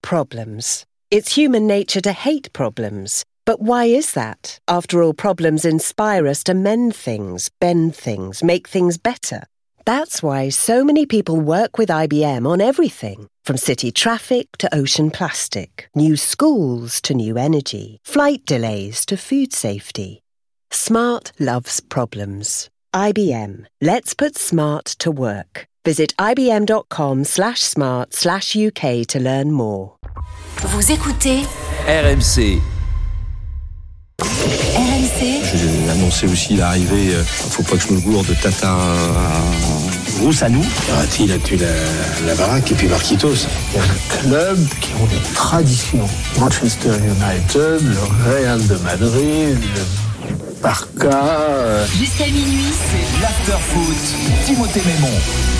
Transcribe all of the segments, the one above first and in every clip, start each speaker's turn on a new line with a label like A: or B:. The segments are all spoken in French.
A: problems. It's human nature to hate problems. But why is that? After all, problems inspire us to mend things, bend things, make things better. That's why so many people work with IBM on everything, from city traffic to ocean plastic, new schools to new energy, flight delays to food safety. Smart loves problems. IBM. Let's put smart to work. Visit ibm.com/smart/UK to learn more.
B: Vous écoutez
C: RMC.
B: RMC.
D: J'ai annoncé aussi l'arrivée, faut pas que je me gourde, de Tata Roussanou. Il a tué la baraque et puis Marquitos. Il y a un club qui ont des traditions. Manchester United, le Real de Madrid, le Barça.
B: Jusqu'à minuit.
C: C'est l'after-foot. Timothée Mémon.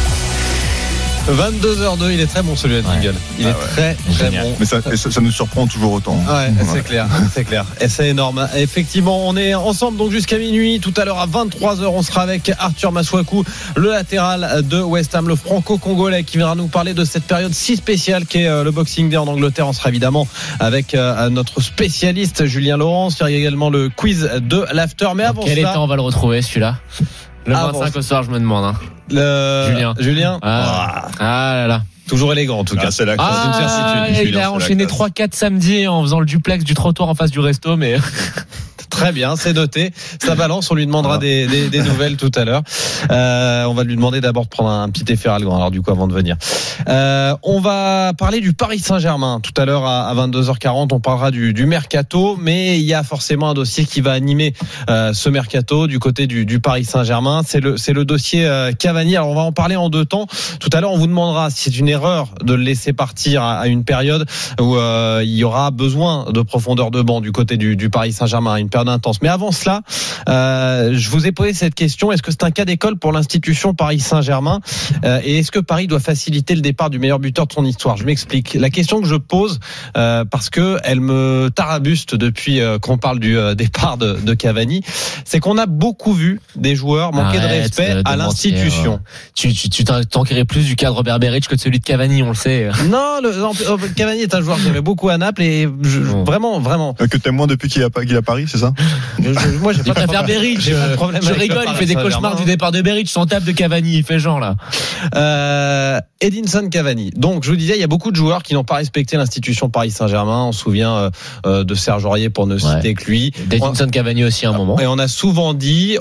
E: 22h02, il est très bon celui-là de Jingle. Il est très bon.
F: Mais ça nous surprend toujours autant.
E: Ouais, c'est clair. Et c'est énorme. Effectivement, on est ensemble donc jusqu'à minuit. Tout à l'heure à 23h, on sera avec Arthur Masuaku, le latéral de West Ham, le franco-congolais, qui viendra nous parler de cette période si spéciale qu'est le Boxing Day en Angleterre. On sera évidemment avec notre spécialiste Julien Laurence. Il y aura également le quiz de l'after. Mais avant
G: quel état on va le retrouver celui-là? Le 25 au soir, je me demande.
E: Julien.
G: Ah là là.
E: Toujours élégant en tout cas.
F: C'est là que
G: une certitude. Il a enchaîné 3-4 samedis en faisant le duplex du trottoir en face du resto, mais.
E: Très bien, c'est noté. Ça balance, on lui demandera des nouvelles tout à l'heure. On va lui demander d'abord de prendre un petit effet Algan, alors du coup avant de venir. On va parler du Paris Saint-Germain tout à l'heure à 22h40. On parlera du mercato, mais il y a forcément un dossier qui va animer ce mercato du côté du Paris Saint-Germain. C'est le dossier Cavani. Alors on va en parler en deux temps. Tout à l'heure, on vous demandera si c'est une erreur de le laisser partir à une période où il y aura besoin de profondeur de banc du côté du Paris Saint-Germain, une période intense. Mais avant cela, je vous ai posé cette question. Est-ce que c'est un cas d'école pour l'institution Paris Saint-Germain et est-ce que Paris doit faciliter le départ du meilleur buteur de son histoire? Je m'explique. La question que je pose, parce que elle me tarabuste depuis qu'on parle du départ de Cavani, c'est qu'on a beaucoup vu des joueurs manquer de respect à l'institution.
G: Tu t'enquérais plus du cas de Robert Berić que de celui de Cavani, on le sait.
E: Non, Cavani est un joueur que j'aimais beaucoup à Naples et vraiment.
F: Que t'aimes moins depuis qu'il est à Paris, c'est ça?
E: Moi, j'ai pas de
G: préfère Berić. Je rigole, il fait des cauchemars du départ de Berić, son tape de Cavani, il fait genre là.
E: Edinson Cavani. Donc, je vous disais, il y a beaucoup de joueurs qui n'ont pas respecté l'institution Paris Saint-Germain. On se souvient de Serge Aurier pour ne citer que lui.
G: D'Edinson Cavani aussi à un moment.
E: Et on a souvent dit,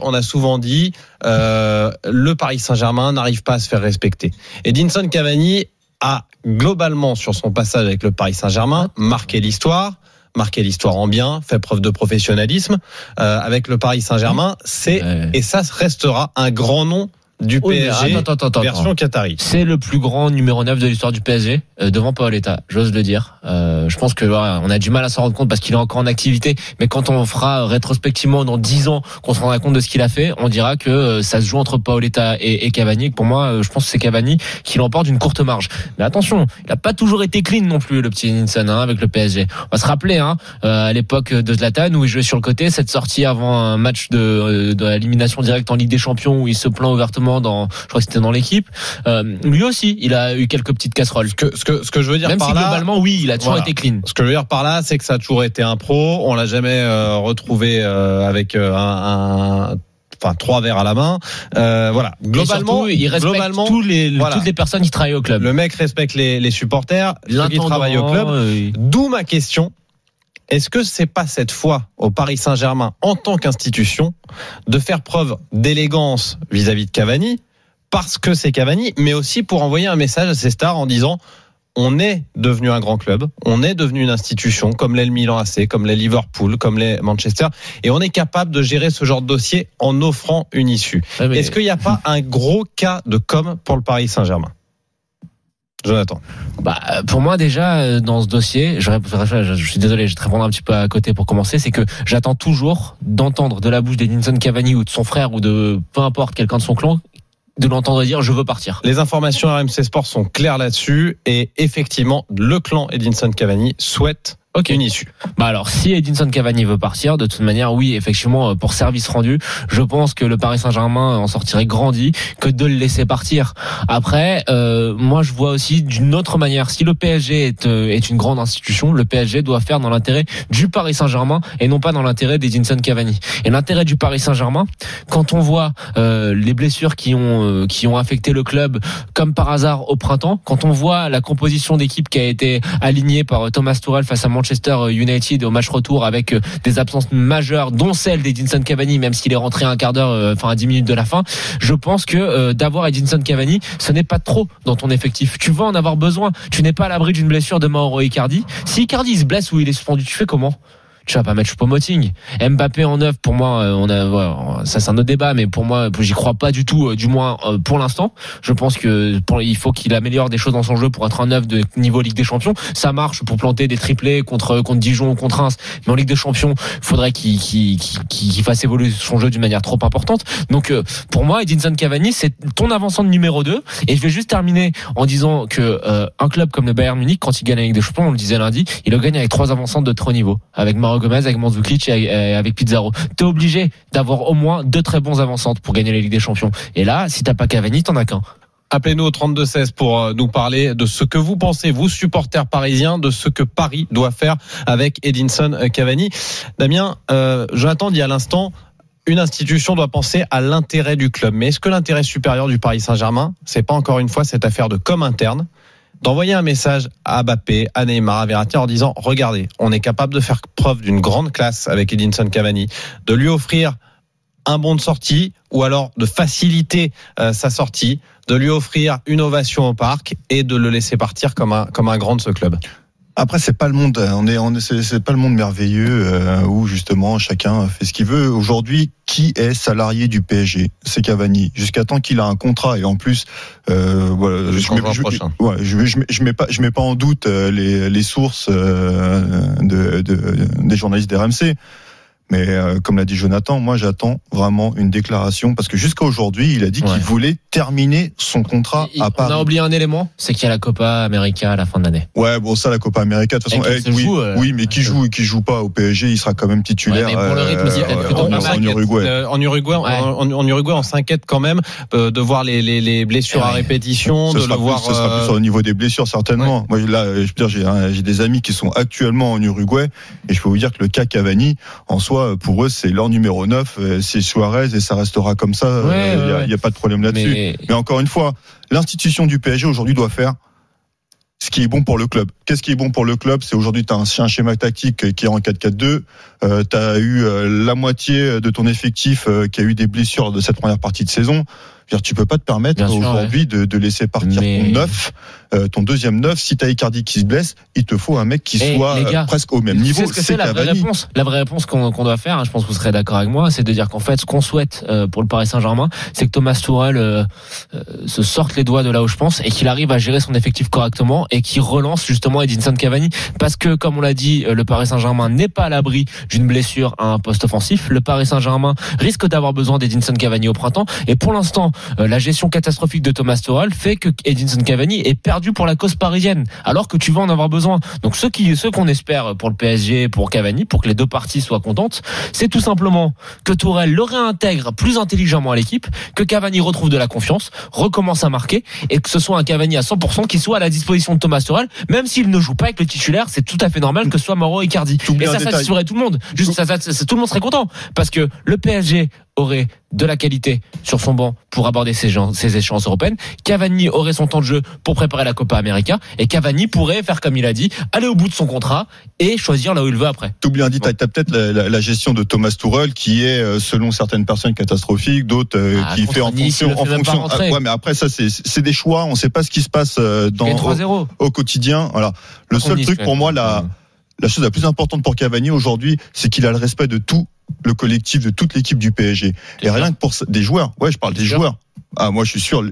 E: le Paris Saint-Germain n'arrive pas à se faire respecter. Edinson Cavani a globalement, sur son passage avec le Paris Saint-Germain, marqué l'histoire en bien, fait preuve de professionnalisme avec le Paris Saint-Germain, et ça restera un grand nom du PSG version Qatari.
G: C'est le plus grand numéro 9 de l'histoire du PSG devant Paoletta, j'ose le dire. Je pense que on a du mal à s'en rendre compte parce qu'il est encore en activité, mais quand on fera rétrospectivement dans 10 ans qu'on se rendra compte de ce qu'il a fait, on dira que ça se joue entre Paoletta et Cavani. Pour moi, je pense que c'est Cavani qui l'emporte d'une courte marge. Mais attention, il n'a pas toujours été clean non plus, le petit Edinson, avec le PSG. On va se rappeler à l'époque de Zlatan où il jouait sur le côté, cette sortie avant un match de l'élimination directe en Ligue des Champions où il se plaint ouvertement je crois que c'était dans l'équipe. Lui aussi, il a eu quelques petites casseroles. Ce que je veux dire même
E: par
G: si
E: là,
G: globalement, oui, il a toujours été clean.
E: Ce que je veux dire par là, c'est que ça a toujours été un pro. On l'a jamais retrouvé avec trois verres à la main. Voilà. Globalement,
G: surtout, il respecte toutes les personnes qui travaillent au club.
E: Le mec respecte les supporters, ceux qui travaillent au club. D'où ma question. Est-ce que c'est pas cette fois au Paris Saint-Germain en tant qu'institution de faire preuve d'élégance vis-à-vis de Cavani parce que c'est Cavani, mais aussi pour envoyer un message à ces stars en disant on est devenu un grand club, on est devenu une institution comme l'est le Milan AC, comme l'est Liverpool, comme l'est Manchester, et on est capable de gérer ce genre de dossier en offrant une issue. Ouais, Est-ce qu'il n'y a pas un gros cas de com pour le Paris Saint-Germain ? Jonathan.
G: Pour moi déjà dans ce dossier, je suis désolé, je vais te répondre un petit peu à côté pour commencer, c'est que j'attends toujours d'entendre de la bouche d'Edinson Cavani ou de son frère ou de peu importe quelqu'un de son clan de l'entendre dire je veux partir.
E: Les informations RMC Sport sont claires là-dessus et effectivement le clan Edinson Cavani souhaite Ok, une issue.
G: Bah alors, si Edinson Cavani veut partir, de toute manière, oui, effectivement, pour service rendu, je pense que le Paris Saint-Germain en sortirait grandi que de le laisser partir. Après, moi, je vois aussi d'une autre manière. Si le PSG est une grande institution, le PSG doit faire dans l'intérêt du Paris Saint-Germain et non pas dans l'intérêt d'Edinson Cavani. Et l'intérêt du Paris Saint-Germain, quand on voit les blessures qui ont affecté le club, comme par hasard au printemps, quand on voit la composition d'équipe qui a été alignée par Thomas Tuchel face à Manchester United au match retour avec des absences majeures, dont celle d'Edinson Cavani, même s'il est rentré à un quart d'heure, à 10 minutes de la fin, je pense que d'avoir Edinson Cavani, ce n'est pas trop dans ton effectif. Tu vas en avoir besoin. Tu n'es pas à l'abri d'une blessure de Mauro Icardi. Si Icardi se blesse ou il est suspendu, tu fais comment ? Tu vas pas mettre Choupo-Moting. Mbappé en neuf, pour moi, ça c'est un autre débat, mais pour moi, j'y crois pas du tout, du moins pour l'instant. Je pense que il faut qu'il améliore des choses dans son jeu pour être un neuf de niveau Ligue des Champions. Ça marche pour planter des triplés contre Dijon ou contre Reims, mais en Ligue des Champions, il faudrait qu'il fasse évoluer son jeu d'une manière trop importante. Donc pour moi, Edinson Cavani, c'est ton avançant de numéro 2. Et je vais juste terminer en disant que un club comme le Bayern Munich, quand il gagne la Ligue des Champions, on le disait lundi, il le gagne avec 3 avançants de très haut niveau, avec Mauro Gomez, avec Mandzukic et avec Pizarro. T'es obligé d'avoir au moins 2 très bons avancantes pour gagner la Ligue des Champions. Et là, si t'as pas Cavani, t'en as qu'un.
E: Appelez-nous au 32-16 pour nous parler de ce que vous pensez, vous supporters parisiens, de ce que Paris doit faire avec Edinson Cavani. Damien, Jonathan dit à l'instant, une institution doit penser à l'intérêt du club. Mais est-ce que l'intérêt supérieur du Paris Saint-Germain, c'est pas encore une fois cette affaire de com interne, d'envoyer un message à Mbappé, à Neymar, à Verratti en disant regardez, on est capable de faire preuve d'une grande classe avec Edinson Cavani, de lui offrir un bon de sortie ou alors de faciliter sa sortie, de lui offrir une ovation au parc et de le laisser partir comme un grand de ce club.
F: Après, c'est pas le monde, c'est pas le monde merveilleux où justement chacun fait ce qu'il veut. Aujourd'hui, qui est salarié du PSG ? C'est Cavani. Jusqu'à temps qu'il a un contrat et en plus, voilà, je mets pas en doute les sources des journalistes d'RMC. Mais comme l'a dit Jonathan, moi j'attends vraiment une déclaration parce que jusqu'à aujourd'hui, il a dit qu'il voulait terminer son contrat à Paris.
G: On a oublié un élément, c'est qu'il y a la Copa América à la fin de l'année.
F: Ouais, bon ça la Copa América de toute façon, oui, mais qui joue pas au PSG, il sera quand même titulaire.
G: Ouais, mais pour le rythme,
E: en Uruguay, on s'inquiète quand même de voir les blessures à répétition, ce sera plus
F: au niveau des blessures certainement. Ouais. Moi là, je veux dire, j'ai des amis qui sont actuellement en Uruguay et je peux vous dire que le cas Cavani en soi, pour eux, c'est leur numéro 9, c'est Suarez et ça restera comme ça. Il y a pas de problème là-dessus. Mais encore une fois, l'institution du PSG aujourd'hui doit faire ce qui est bon pour le club. Qu'est-ce qui est bon pour le club ? C'est aujourd'hui, tu as un schéma tactique qui est en 4-4-2. Tu as eu la moitié de ton effectif qui a eu des blessures de cette première partie de saison. Tu peux pas te permettre aujourd'hui de laisser partir ton deuxième neuf. Si t'as Icardi qui se blesse, il te faut un mec qui soit presque au même niveau.
G: C'est la vraie réponse. La vraie réponse qu'on doit faire, je pense que vous serez d'accord avec moi, c'est de dire qu'en fait, ce qu'on souhaite pour le Paris Saint-Germain, c'est que Thomas Tuchel se sorte les doigts de là où je pense et qu'il arrive à gérer son effectif correctement et qu'il relance justement Edinson Cavani. Parce que, comme on l'a dit, le Paris Saint-Germain n'est pas à l'abri d'une blessure à un poste offensif. Le Paris Saint-Germain risque d'avoir besoin d'Edinson Cavani au printemps. Et pour l'instant, la gestion catastrophique de Thomas Tuchel fait que Edinson Cavani est perdu pour la cause parisienne, alors que tu vas en avoir besoin. Donc ceux qu'on espère pour le PSG, pour Cavani, pour que les deux parties soient contentes, c'est tout simplement que Tuchel le réintègre plus intelligemment à l'équipe, que Cavani retrouve de la confiance, recommence à marquer, et que ce soit un Cavani à 100% qui soit à la disposition de Thomas Tuchel, même s'il ne joue pas avec le titulaire, c'est tout à fait normal que ce soit Mauro Icardi. Et ça satisferait tout le monde. Juste ça, tout le monde serait content, parce que le PSG aurait de la qualité sur son banc pour aborder ces échéances européennes. Cavani aurait son temps de jeu pour préparer la Copa América et Cavani pourrait faire comme il a dit, aller au bout de son contrat et choisir là où il veut après.
F: Tout bien dit, t'as peut-être la gestion de Thomas Tuchel qui est selon certaines personnes catastrophique, d'autres qui fait en fonction. Ouais, mais après ça c'est des choix, on sait pas ce qui se passe au quotidien. Voilà. Le seul truc pour moi la chose la plus importante pour Cavani aujourd'hui, c'est qu'il a le respect de tout le collectif, de toute l'équipe du PSG. Et rien que pour des joueurs. Ouais, je parle des joueurs. Ah, moi, je suis sûr.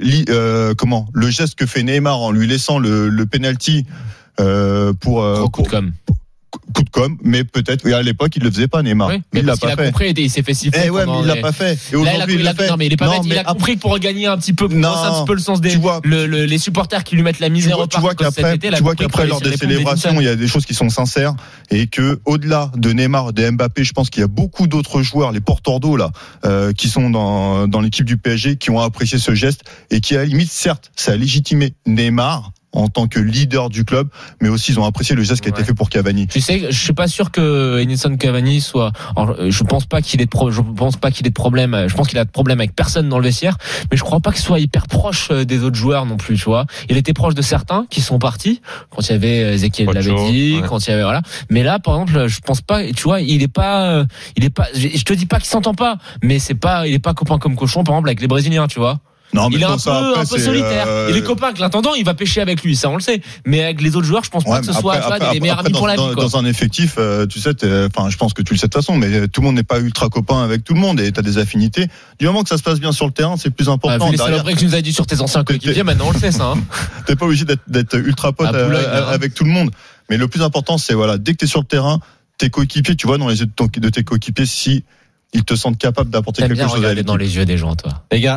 F: Le geste que fait Neymar en lui laissant le penalty coup de mais peut-être, à l'époque, il le faisait pas, Neymar.
G: Oui,
F: il l'a pas fait.
G: Compris, il s'est fait siffler.
F: Ouais, mais il l'a pas fait. Et aujourd'hui, il l'a fait.
G: Non, mais il est pas bête. Il a compris que pour regagner un petit peu, pour lancer un petit peu le sens des, les supporters qui lui mettent la misère au parc.
F: Tu vois qu'après, lors des célébrations, il y a des choses qui sont sincères et que, au-delà de Neymar, de Mbappé, je pense qu'il y a beaucoup d'autres joueurs, les porteurs d'eau, là, qui sont dans l'équipe du PSG, qui ont apprécié ce geste et qui, à la limite, certes, ça a légitimé Neymar en tant que leader du club, mais aussi ils ont apprécié le geste qui a été fait pour Cavani.
G: Tu sais, je suis pas sûr que Edinson Cavani soit. Alors, je pense pas qu'il ait de problème. Je pense qu'il a de problème avec personne dans le vestiaire, mais je crois pas qu'il soit hyper proche des autres joueurs non plus. Tu vois, il était proche de certains qui sont partis quand il y avait Ezequiel l'avait dit, quand il y avait voilà. Mais là, par exemple, je pense pas. Tu vois, il est pas. Je te dis pas qu'il s'entend pas, mais il est pas copain comme cochon, par exemple avec les Brésiliens, tu vois.
F: Non, mais
G: il est un peu solitaire. Il est copain avec l'intendant, il va pêcher avec lui, ça on le sait. Mais avec les autres joueurs, je pense pas que ce soit des meilleurs amis pour la vie.
F: Dans un effectif, tu sais, je pense que tu le sais de toute façon, mais tout le monde n'est pas ultra copain avec tout le monde et t'as des affinités. Du moment que ça se passe bien sur le terrain, c'est le plus important.
G: Vu les saloperies que tu nous as dit sur tes anciens coéquipiers, maintenant on le sait ça.
F: T'es pas obligé d'être ultra pote avec tout le monde. Mais le plus important, c'est dès que t'es sur le terrain, tes coéquipiers, tu vois dans les yeux de tes coéquipiers si ils te sentent capable d'apporter quelque chose.
G: Regarder dans les yeux des gens, toi.
E: Les gars,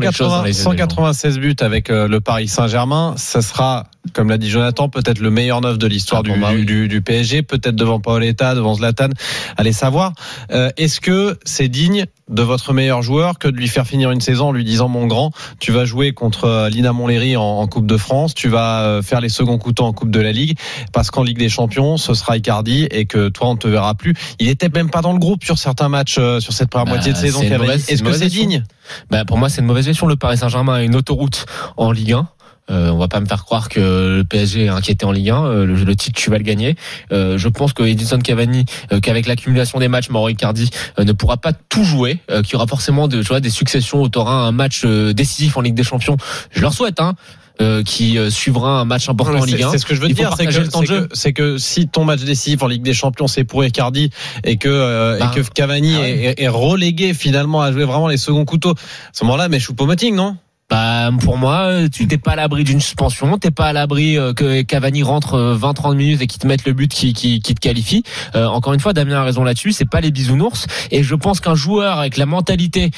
E: 196 buts avec le Paris Saint-Germain, ça sera, comme l'a dit Jonathan, peut-être le meilleur neuf de l'histoire du PSG, peut-être devant Paoletta, devant Zlatan, allez savoir. Est-ce que c'est digne de votre meilleur joueur que de lui faire finir une saison en lui disant mon grand, tu vas jouer contre Lina Montlhéry en Coupe de France, tu vas faire les seconds couteaux en Coupe de la Ligue, parce qu'en Ligue des Champions, ce sera Icardi et que toi on ne te verra plus. Il était même pas dans le groupe sur certains matchs sur cette première moitié de saison. Est-ce que c'est digne?
G: Pour moi, c'est une mauvaise gestion. Le Paris Saint-Germain a une autoroute en Ligue 1. On va pas me faire croire que le PSG est inquiété en Ligue 1. Le titre, tu vas le gagner. Je pense que Edinson Cavani, qu'avec l'accumulation des matchs, Mauro Icardi ne pourra pas tout jouer. Qu'il y aura forcément des successions où tu auras un match décisif en Ligue des Champions. Je leur souhaite, qui suivra un match important en Ligue 1.
E: C'est ce que je veux dire, c'est que si ton match décisif en Ligue des Champions c'est pour Icardi et que Cavani est relégué finalement à jouer vraiment les seconds couteaux, à ce moment-là, mais Choupo-Moting, non?
G: Pour moi, tu t'es pas à l'abri d'une suspension, t'es pas à l'abri que Cavani rentre 20-30 minutes et qu'il te mette le but qui te qualifie. Encore une fois, Damien a raison là-dessus, c'est pas les bisounours. Et je pense qu'un joueur avec la mentalité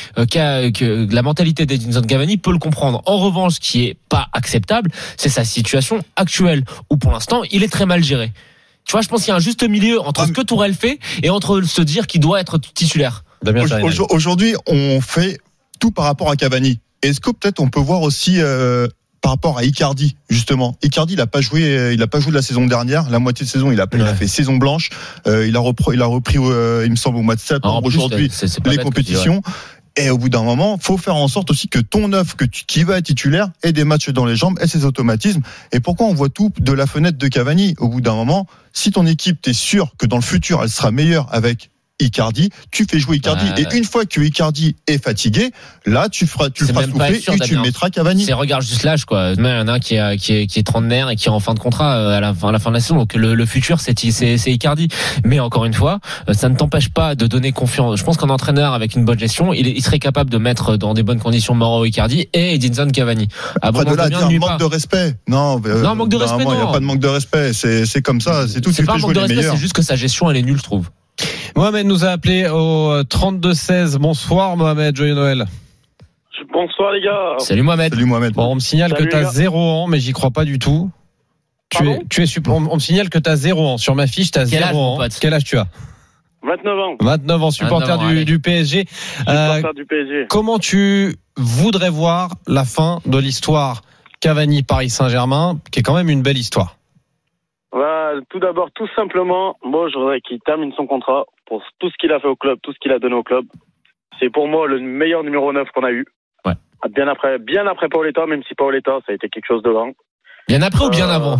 G: la mentalité d'Edinson Cavani peut le comprendre. En revanche, ce qui est pas acceptable, c'est sa situation actuelle où pour l'instant, il est très mal géré. Tu vois, je pense qu'il y a un juste milieu entre ce que Tourelle fait et entre se dire qu'il doit être titulaire.
F: Aujourd'hui, on fait tout par rapport à Cavani. Est-ce que peut-être on peut voir aussi par rapport à Icardi justement? Icardi, il a pas joué de la saison dernière, la moitié de saison, il a fait saison blanche. Il a repris, il me semble au mois de septembre aujourd'hui les compétitions. Et au bout d'un moment, faut faire en sorte aussi que ton neuf qui va être titulaire ait des matchs dans les jambes, ait ses automatismes. Et pourquoi on voit tout de la fenêtre de Cavani? Au bout d'un moment, si ton équipe, t'es sûr que dans le futur, elle sera meilleure avec Icardi, tu fais jouer Icardi et une fois que Icardi est fatigué, là tu le feras souffler et tu mettras Cavani.
G: Regarde juste l'âge quoi. Il y en a un qui est trentenaire et qui est en fin de contrat à la fin de la saison. Donc le futur c'est Icardi. Mais encore une fois, ça ne t'empêche pas de donner confiance. Je pense qu'un entraîneur avec une bonne gestion, il serait capable de mettre dans des bonnes conditions Mauro Icardi et Edinson Cavani.
F: Après de là dire manque de respect. Non,
G: manque de respect.
F: Il n'y a pas de manque de respect. C'est comme ça. C'est tout.
G: C'est pas un manque de respect. C'est juste que sa gestion elle est nulle, je trouve.
E: Mohamed nous a appelé au 32-16. Bonsoir Mohamed, joyeux Noël.
H: Bonsoir les gars.
G: Salut Mohamed.
E: Bon, on me signale que t'as 0 ans, mais j'y crois pas du tout. On me signale que t'as 0 ans. Sur ma fiche, t'as 0 ans. Quel âge tu as?
H: 29 ans.
E: 29 ans, supporter du PSG.
H: Supporter du PSG.
E: Comment tu voudrais voir la fin de l'histoire Cavani-Paris Saint-Germain, qui est quand même une belle histoire?
H: Tout d'abord, tout simplement, moi je voudrais qu'il termine son contrat pour tout ce qu'il a fait au club, tout ce qu'il a donné au club. C'est pour moi le meilleur numéro 9 qu'on a eu.
E: Ouais.
H: Bien après Paoletta, même si Paoletta ça a été quelque chose de grand.
G: Bien après ou bien avant?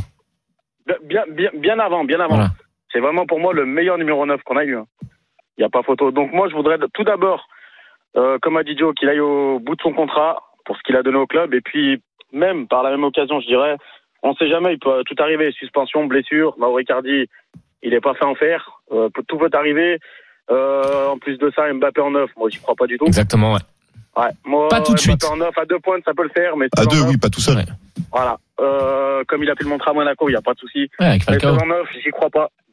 H: Bien avant. Voilà. C'est vraiment pour moi le meilleur numéro 9 qu'on a eu. Il n'y a pas photo. Donc moi je voudrais tout d'abord, comme a dit Joe, qu'il aille au bout de son contrat pour ce qu'il a donné au club et puis même par la même occasion je dirais, on sait jamais, il peut tout arriver, suspension, blessure. Mauro Icardi, il n'est pas fait en faire. Tout peut arriver. En plus de ça, Mbappé en 9, moi j'y crois pas du tout.
G: Exactement, ouais.
H: Moi,
G: pas tout de suite.
H: Mbappé en 9 à 2 points, ça peut le faire, mais
F: à 2, oui, pas tout seul. Ouais.
H: Voilà. Comme il a pu le montrer à Monaco, il n'y a pas de souci.
G: Ouais, avec
H: mais en 9, j'y crois pas.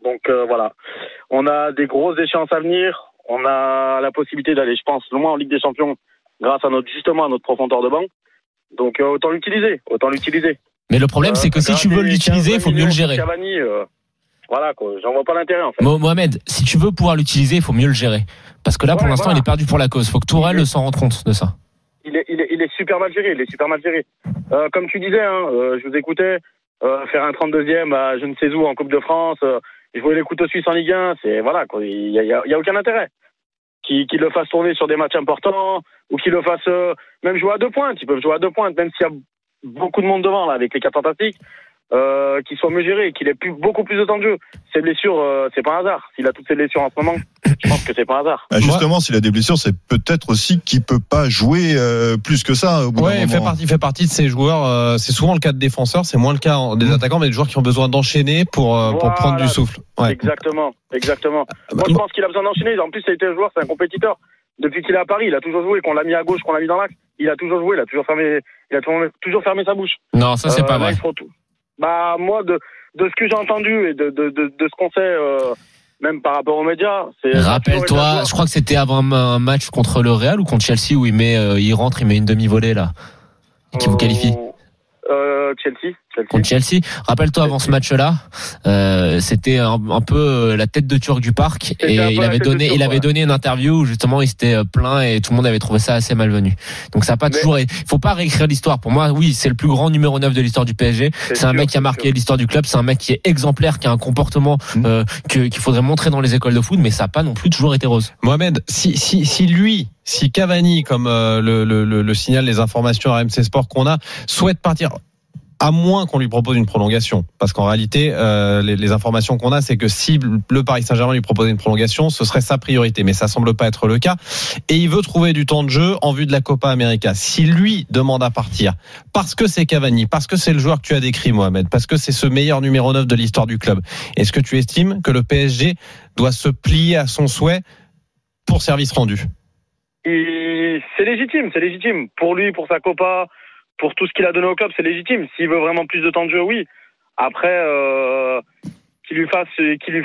H: Donc voilà, on a des grosses échéances à venir. On a la possibilité d'aller, je pense, loin en Ligue des Champions grâce à notre profondeur de banc. Donc autant l'utiliser.
G: Mais le problème, c'est que si tu veux l'utiliser, il faut mieux le gérer.
H: Cavani, voilà, quoi. J'en vois pas l'intérêt, en fait.
G: Mohamed, si tu veux pouvoir l'utiliser, il faut mieux le gérer. Parce que là, pour l'instant, il est perdu pour la cause. Faut que Tourelle s'en rende compte de ça.
H: Il est super mal géré. Comme tu disais, je vous écoutais, faire un 32e à je ne sais où en Coupe de France, jouer les couteaux suisses en Ligue 1, c'est, voilà, quoi. Il y a aucun intérêt. Qu'il le fasse tourner sur des matchs importants, ou qu'il le fasse, même jouer à 2 pointes. Ils peuvent jouer à 2 pointes, même s'il y a beaucoup de monde devant, là, avec les 4 fantastiques. Qu'il soit mieux géré, qu'il ait beaucoup plus de temps de jeu. Ses blessures, c'est pas un hasard. S'il a toutes ses blessures en ce moment, je pense que c'est pas un hasard.
F: Justement, s'il a des blessures, c'est peut-être aussi qu'il peut pas jouer plus que ça. Au bout d'un moment.
E: Il fait partie de ces joueurs. C'est souvent le cas de défenseurs, c'est moins le cas des attaquants, mais des joueurs qui ont besoin d'enchaîner pour prendre du souffle. Ouais.
H: Exactement. Moi, je pense qu'il a besoin d'enchaîner. En plus, c'est un joueur, c'est un compétiteur. Depuis qu'il est à Paris, il a toujours joué. Qu'on l'a mis à gauche, qu'on l'a mis dans l'axe, il a toujours joué. Il a toujours fermé sa bouche.
G: Non, ça c'est pas vrai.
H: Bah, moi, de ce que j'ai entendu et de ce qu'on sait, même par rapport aux médias, c'est.
G: Rappelle-toi, je crois que c'était avant un match contre le Real ou contre Chelsea où il met une demi-volée là, qui vous qualifie.
H: Chelsea.
G: Contre Chelsea. Rappelle-toi, avant ce match-là, c'était un peu la tête de Turc du parc, et il avait donné une interview où justement il s'était plaint et tout le monde avait trouvé ça assez malvenu. Donc ça n'a pas toujours. Faut pas réécrire l'histoire. Pour moi, oui, c'est le plus grand numéro 9 de l'histoire du PSG. C'est un mec qui a marqué l'histoire du club. C'est un mec qui est exemplaire, qui a un comportement qu'il faudrait montrer dans les écoles de foot, mais ça n'a pas non plus toujours été rose.
E: Mohamed, si Cavani, comme le signalent les informations à RMC Sport qu'on a, souhaite partir, à moins qu'on lui propose une prolongation, parce qu'en réalité les informations qu'on a, c'est que si le Paris Saint-Germain lui proposait une prolongation, ce serait sa priorité, mais ça semble pas être le cas, et il veut trouver du temps de jeu en vue de la Copa América. Si lui demande à partir, parce que c'est Cavani, parce que c'est le joueur que tu as décrit, Mohamed, parce que c'est ce meilleur numéro 9 de l'histoire du club, est-ce que tu estimes que le PSG doit se plier à son souhait pour service rendu?
H: Et c'est légitime pour lui, pour sa Copa, pour tout ce qu'il a donné au club, c'est légitime. S'il veut vraiment plus de temps de jeu, oui. Après, qu'il lui fasse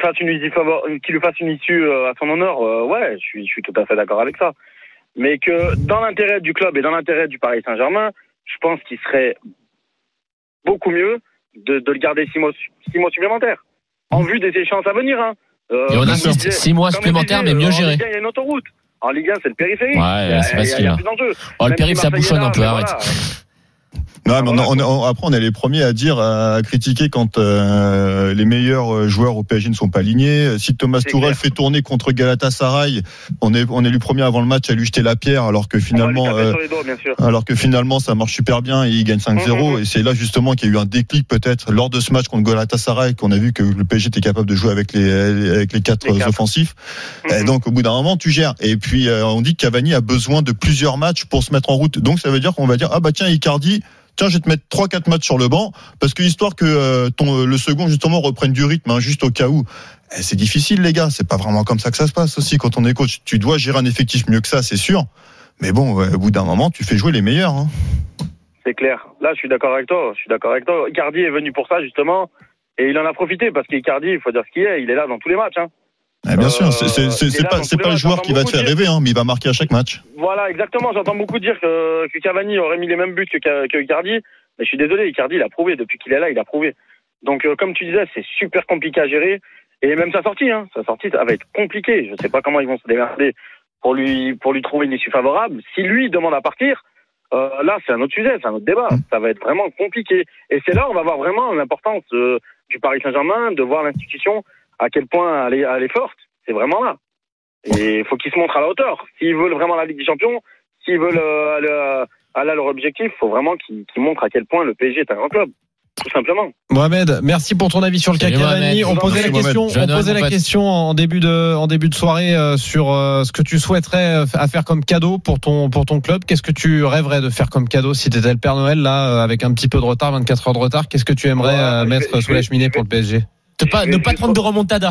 H: une issue à son honneur, ouais, je suis tout à fait d'accord avec ça. Mais que dans l'intérêt du club et dans l'intérêt du Paris Saint-Germain, je pense qu'il serait beaucoup mieux de le garder 6 mois supplémentaires, en vue des échéances à venir.
G: Et on insiste, 6 mois supplémentaires, mais mieux géré.
H: En Ligue 1, il y a une autoroute. En Ligue 1, c'est le périphérique.
G: Ouais, c'est facile.
H: Il y a plus d'enjeux.
G: Le périph', ça bouchonne un peu, arrête.
F: Non, mais après, on est les premiers à critiquer quand les meilleurs joueurs au PSG ne sont pas alignés. Si Thomas Tuchel fait tourner contre Galatasaray, on est les premiers avant le match à lui jeter la pierre, alors que finalement, ça marche super bien et il gagne 5-0. Et c'est là justement qu'il y a eu un déclic peut-être lors de ce match contre Galatasaray, qu'on a vu que le PSG était capable de jouer avec les quatre offensifs. Et donc au bout d'un moment, tu gères. Et puis on dit que Cavani a besoin de plusieurs matchs pour se mettre en route. Donc ça veut dire qu'on va dire tiens, Icardi, je vais te mettre 3-4 matchs sur le banc, parce que histoire que le second justement reprenne du rythme, juste au cas où. C'est difficile, les gars, c'est pas vraiment comme ça que ça se passe aussi quand on est coach. Tu dois gérer un effectif mieux que ça, c'est sûr, mais bon, au bout d'un moment, tu fais jouer les meilleurs.
H: C'est clair. Là, je suis d'accord avec toi. Icardi est venu pour ça justement, et il en a profité, parce qu'Icardi, il faut dire ce qu'il est, il est là dans tous les matchs.
F: Bien sûr, c'est pas le joueur qui va te faire rêver, mais il va marquer à chaque match.
H: Voilà, exactement. J'entends beaucoup dire que Cavani aurait mis les mêmes buts que Icardi, mais je suis désolé, Icardi, il a prouvé. Depuis qu'il est là, il a prouvé. Donc, comme tu disais, c'est super compliqué à gérer. Et même sa sortie, ça va être compliqué. Je sais pas comment ils vont se démerder pour lui trouver une issue favorable. Si lui demande à partir, là, c'est un autre sujet, c'est un autre débat. Ça va être vraiment compliqué. Et c'est là où on va voir vraiment l'importance du Paris Saint-Germain, de voir l'institution à quel point elle est forte. C'est vraiment là. Et il faut qu'ils se montrent à la hauteur. S'ils veulent vraiment la Ligue des Champions, s'ils veulent aller à leur objectif, il faut vraiment qu'ils montrent à quel point le PSG est un grand club. Tout simplement.
E: Mohamed, merci pour ton avis sur le cas Cavani. On posait la question en début de soirée sur ce que tu souhaiterais à faire comme cadeau pour ton club. Qu'est-ce que tu rêverais de faire comme cadeau si tu étais le Père Noël là, avec un petit peu de retard, 24 heures de retard? Qu'est-ce que tu aimerais mettre sous la cheminée pour le PSG?
G: Ne pas prendre de remontada.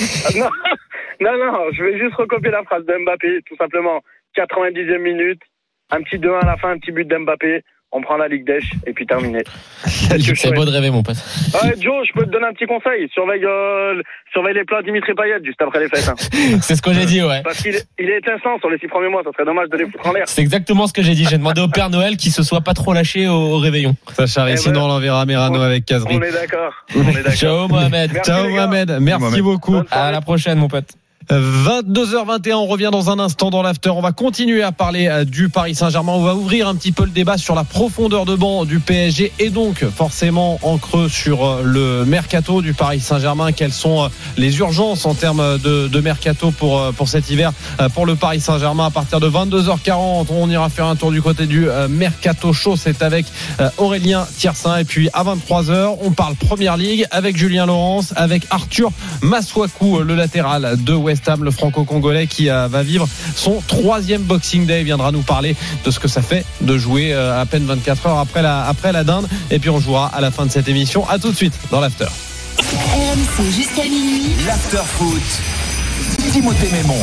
H: Non, je vais juste recopier la phrase de Mbappé, tout simplement. 90e minute, un petit 2-1 à la fin, un petit but d'Mbappé. on prend la Ligue d'Esch et puis terminé.
G: C'est beau de rêver, mon pote.
H: Ouais, Joe, je peux te donner un petit conseil. Surveille les plats Dimitri Payet juste après les fêtes. Hein.
G: C'est ce que j'ai dit, ouais.
H: Parce qu'il est étincelant sur les 6 premiers mois, ça serait dommage de les foutre en l'air.
G: C'est exactement ce que j'ai dit. J'ai demandé au Père Noël qu'il se soit pas trop lâché au réveillon.
E: Ça charrie, sinon on l'enverra Merano avec Kazri.
H: On est d'accord.
G: Ciao Mohamed.
E: Ciao Mohamed, merci beaucoup.
G: À la prochaine, mon pote.
E: 22h21, on revient dans un instant dans l'after. On va continuer à parler du Paris Saint-Germain. On va ouvrir un petit peu le débat sur la profondeur de banc du PSG et donc forcément en creux sur le mercato du Paris Saint-Germain. Quelles sont les urgences en termes de mercato pour cet hiver pour le Paris Saint-Germain? À partir de 22h40, on ira faire un tour du côté du mercato chaud. C'est avec Aurélien Tiersin. Et puis à 23h, on parle Première Ligue avec Julien Laurence, avec Arthur Masuaku, le latéral de West Ham, le franco-congolais qui va vivre son 3e Boxing Day. Il viendra nous parler de ce que ça fait de jouer à peine 24 heures après la dinde. Et puis on jouera à la fin de cette émission. À tout de suite dans l'after.
B: RMC jusqu'à minuit.
C: L'after foot. Timothée Mémon.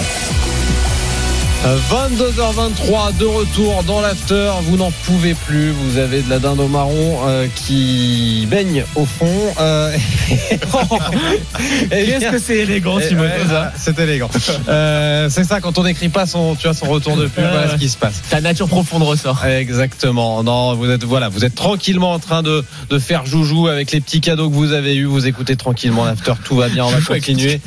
E: 22h23 de retour dans l'after. Vous n'en pouvez plus. Vous avez de la dinde au marron qui baigne au fond.
G: Qu'est-ce que c'est élégant, Timothée, ça.
E: C'est élégant. C'est ça quand on n'écrit pas son retour de pub. Voilà ce qui se passe.
G: Ta nature profonde ressort.
E: Exactement. Non, vous êtes tranquillement en train de faire joujou avec les petits cadeaux que vous avez eus. Vous écoutez tranquillement l'after. Tout va bien. On va continuer.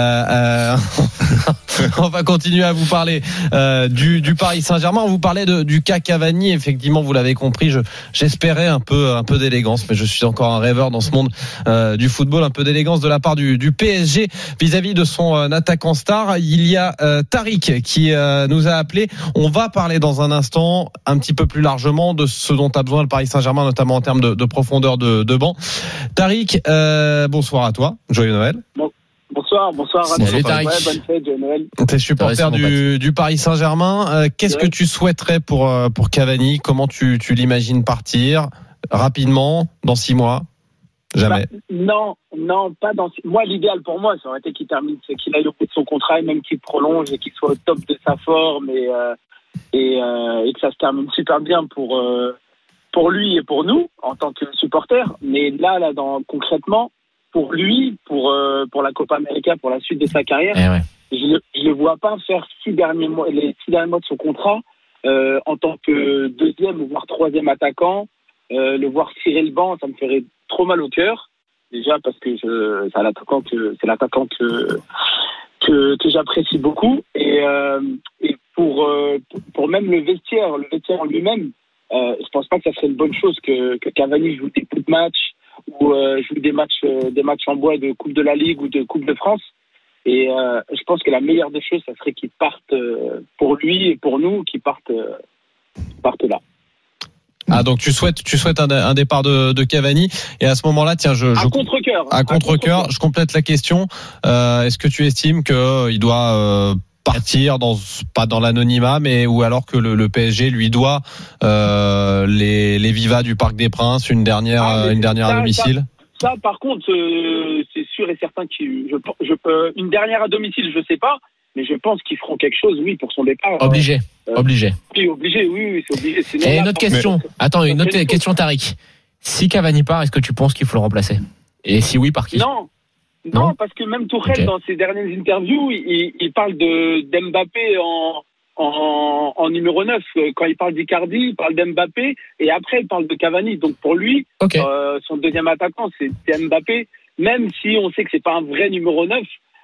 E: On va continuer à vous parler du Paris Saint-Germain. On vous parlait du cas Cavani. Effectivement, vous l'avez compris, j'espérais un peu d'élégance, mais je suis encore un rêveur dans ce monde du football. Un peu d'élégance de la part du PSG vis-à-vis de son attaquant star. Il y a Tariq qui nous a appelé. On va parler dans un instant un petit peu plus largement de ce dont a besoin le Paris Saint-Germain, notamment en termes de profondeur de banc. Tariq, bonsoir à toi. Joyeux Noël.
H: Bon. Bonsoir.
G: Salut Tariq.
H: Ouais, bonne fête, Joyeux Noël.
E: T'es supporter du Paris Saint-Germain. Qu'est-ce que tu souhaiterais pour Cavani? Comment tu l'imagines partir rapidement dans 6 mois? Jamais.
I: Non, pas dans. Moi, l'idéal pour moi, ça aurait été qu'il termine, c'est qu'il aille au bout de son contrat et même qu'il prolonge et qu'il soit au top de sa forme et que ça se termine super bien pour lui et pour nous en tant que supporters. Mais là, concrètement. Pour lui, pour la Copa América, pour la suite de sa carrière, je le vois pas faire les 6 derniers mois de son contrat en tant que 2e voire 3e attaquant. Le voir cirer le banc, ça me ferait trop mal au cœur. Déjà parce que c'est l'attaquant que j'apprécie beaucoup et pour même le vestiaire en lui-même, je pense pas que ça serait une bonne chose que Cavani joue des bouts de match ou joue des matchs en bois de Coupe de la Ligue ou de Coupe de France. Et je pense que la meilleure des choses, ça serait qu'ils partent pour lui et pour nous, qu'ils partent là.
E: Ah, donc tu souhaites un départ de Cavani, et à ce moment-là, tiens, à contre-cœur, je complète la question. Est-ce que tu estimes qu'il doit partir pas dans l'anonymat, mais ou alors que le PSG lui doit les vivas du Parc des Princes, une dernière à domicile?
I: Ça, par contre, c'est sûr et certain une dernière à domicile, je sais pas, mais je pense qu'ils feront quelque chose, oui, pour son départ.
G: Obligé.
I: Oui, obligé, c'est obligé.
G: Et une autre question. Attends, une autre question, Tariq. Si Cavani part, est-ce que tu penses qu'il faut le remplacer? Et si oui, par qui?
I: Non, parce que même Tourelle, dans ses dernières interviews, il parle d'Mbappé en numéro 9. Quand il parle d'Icardi, il parle d'Mbappé, et après il parle de Cavani. Donc pour lui, son 2e attaquant, c'est Mbappé. Même si on sait que c'est pas un vrai numéro 9,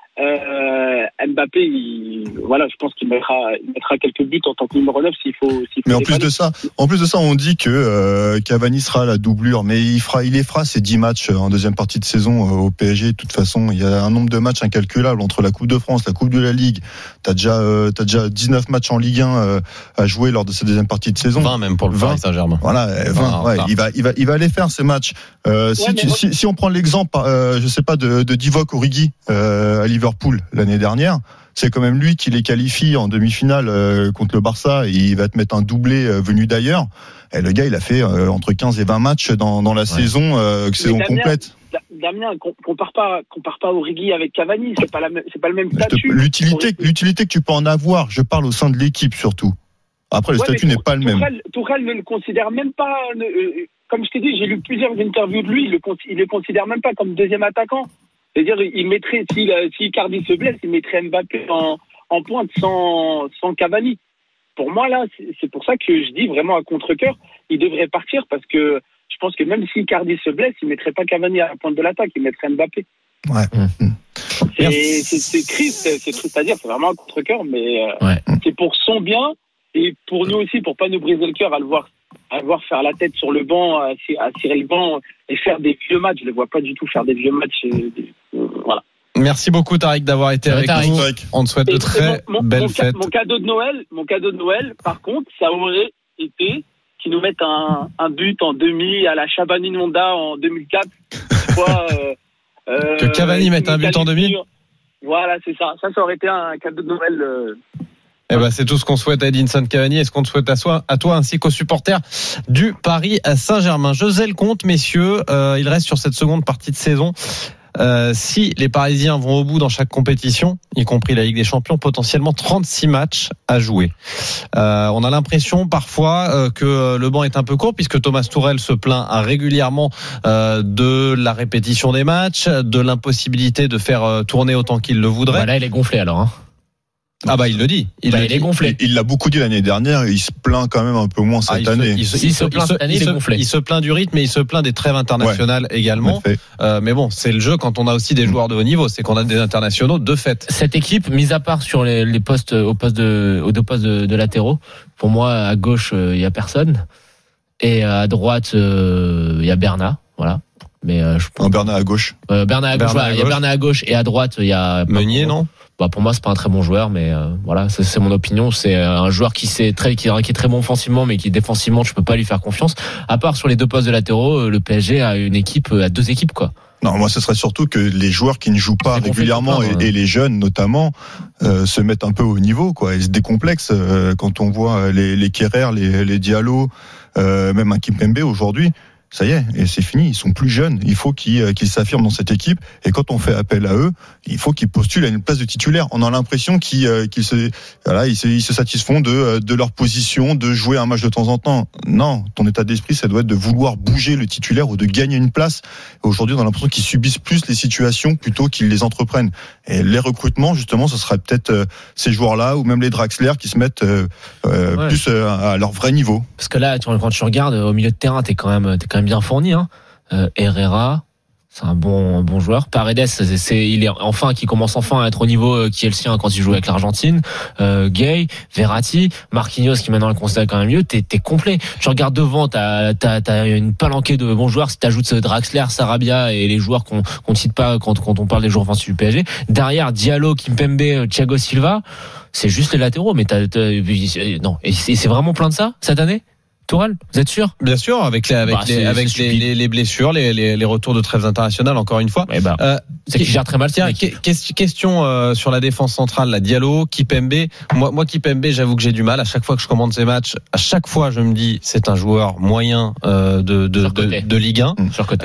I: Mbappé, je pense qu'il mettra quelques buts en tant que numéro 9 s'il faut.
F: Mais en plus de ça, on dit que Cavani sera la doublure, mais il fera ses 10 matchs en deuxième partie de saison au PSG. De toute façon, il y a un nombre de matchs incalculable entre la Coupe de France, la Coupe de la Ligue. T'as déjà 19 matchs en Ligue 1 à jouer lors de cette deuxième partie de saison.
E: 20 même pour le Paris Saint-Germain.
F: Voilà, 20. Il va aller faire ces matchs. Si on prend l'exemple, je sais pas, de Divock Origi à Liverpool l'année dernière, c'est quand même lui qui les qualifie en demi-finale contre le Barça, et il va te mettre un doublé venu d'ailleurs. Et le gars, il a fait entre 15 et 20 matchs dans la saison complète.
I: Damien, compare pas Origi avec Cavani, c'est pas le même statut.
F: L'utilité que tu peux en avoir, je parle au sein de l'équipe surtout. Après, le statut n'est pas le même.
I: Tourelle ne le considère même pas. Comme je t'ai dit, j'ai lu plusieurs interviews de lui. Il le considère même pas comme deuxième attaquant. C'est-à-dire, il mettrait, si Icardi se blesse, il mettrait Mbappé en pointe sans Cavani. Pour moi, là, c'est pour ça que je dis vraiment à contre-cœur, il devrait partir parce que je pense que même si Icardi se blesse, il mettrait pas Cavani à la pointe de l'attaque, il mettrait Mbappé.
F: Ouais.
I: C'est triste à dire, c'est vraiment un contre-cœur, mais c'est pour son bien et pour nous aussi, pour pas nous briser le cœur à le voir faire la tête sur le banc, à cirer le banc et faire des vieux matchs. Je le vois pas du tout faire des vieux matchs. Voilà.
E: Merci beaucoup Tariq d'avoir été avec nous. On te souhaite de très belles fêtes.
I: Mon cadeau de Noël, par contre, ça aurait été qu'ils nous mettent un but en demi à la Shabani Honda en 2004.
E: Que Cavani mette un but en demi.
I: Voilà, c'est ça. Ça aurait été un cadeau de Noël.
E: Eh ben, c'est tout ce qu'on souhaite à Edinson Cavani et ce qu'on te souhaite à toi ainsi qu'aux supporters du Paris Saint-Germain. Je faisais le compte, messieurs. Il reste sur cette seconde partie de saison. Si les Parisiens vont au bout dans chaque compétition, y compris la Ligue des Champions, potentiellement 36 matchs à jouer. On a l'impression parfois que le banc est un peu court puisque Thomas Tuchel se plaint régulièrement de la répétition des matchs, de l'impossibilité de faire tourner autant qu'il le voudrait.
G: Bah là, il est gonflé alors. Hein.
E: Ah bah il le dit.
G: Il est gonflé.
F: Il l'a beaucoup dit l'année dernière et il se plaint quand même un peu moins cette année.
E: Il se plaint du rythme et il se plaint des trêves internationales également. Mais bon, c'est le jeu quand on a aussi des joueurs de haut niveau, c'est qu'on a des internationaux de fait.
G: Cette équipe, mis à part sur les postes aux deux postes de latéraux, pour moi à gauche il y a personne et à droite il y a Bernat, voilà. Mais je pense
F: Bernat à gauche.
G: Il y a Bernat à gauche et à droite il y a
E: Meunier, non?
G: Bah pour moi c'est pas un très bon joueur, mais voilà, c'est mon opinion. C'est un joueur qui est très bon offensivement, mais qui défensivement tu peux pas lui faire confiance. À part sur les deux postes de latéraux, le PSG a deux équipes quoi.
F: Non, moi ce serait surtout que les joueurs qui ne jouent pas régulièrement et les jeunes notamment se mettent un peu au niveau quoi. Ils se décomplexent quand on voit les Kerrer, les Diallo, même un Kimpembe aujourd'hui. Ça y est, et c'est fini. Ils sont plus jeunes. Il faut qu'ils s'affirment dans cette équipe. Et quand on fait appel à eux, il faut qu'ils postulent à une place de titulaire. On a l'impression qu'ils se satisfont de leur position, de jouer un match de temps en temps. Non, ton état d'esprit, ça doit être de vouloir bouger le titulaire ou de gagner une place. Et aujourd'hui, on a l'impression qu'ils subissent plus les situations plutôt qu'ils les entreprennent. Et les recrutements, justement, ce serait peut-être ces joueurs-là ou même les Draxler qui se mettent plus à leur vrai niveau.
G: Parce que là, quand tu regardes au milieu de terrain, t'es quand même bien fourni, hein. Herrera, c'est un bon joueur. Paredes, qui commence enfin à être au niveau qui est le sien quand il joue avec l'Argentine. Gay, Verratti, Marquinhos qui maintenant le considère quand même mieux. T'es complet. Tu regardes devant, t'as une palanquée de bons joueurs. Si t'ajoutes Draxler, Sarabia et les joueurs qu'on cite pas quand on parle des joueurs offensifs du PSG. Derrière, Diallo, Kimpembe, Thiago Silva, c'est juste les latéraux. Mais non. Et c'est vraiment plein de ça cette année. Tourelle, vous êtes sûr? Bien sûr, avec les blessures, les retours de trêves internationales, encore une fois. C'est qu'il gère très mal.
E: Tiens, question sur la défense centrale, la Diallo, Kimpembe. Moi, Kimpembe, j'avoue que j'ai du mal. À chaque fois que je commande ces matchs, à chaque fois, je me dis, c'est un joueur moyen de Ligue 1.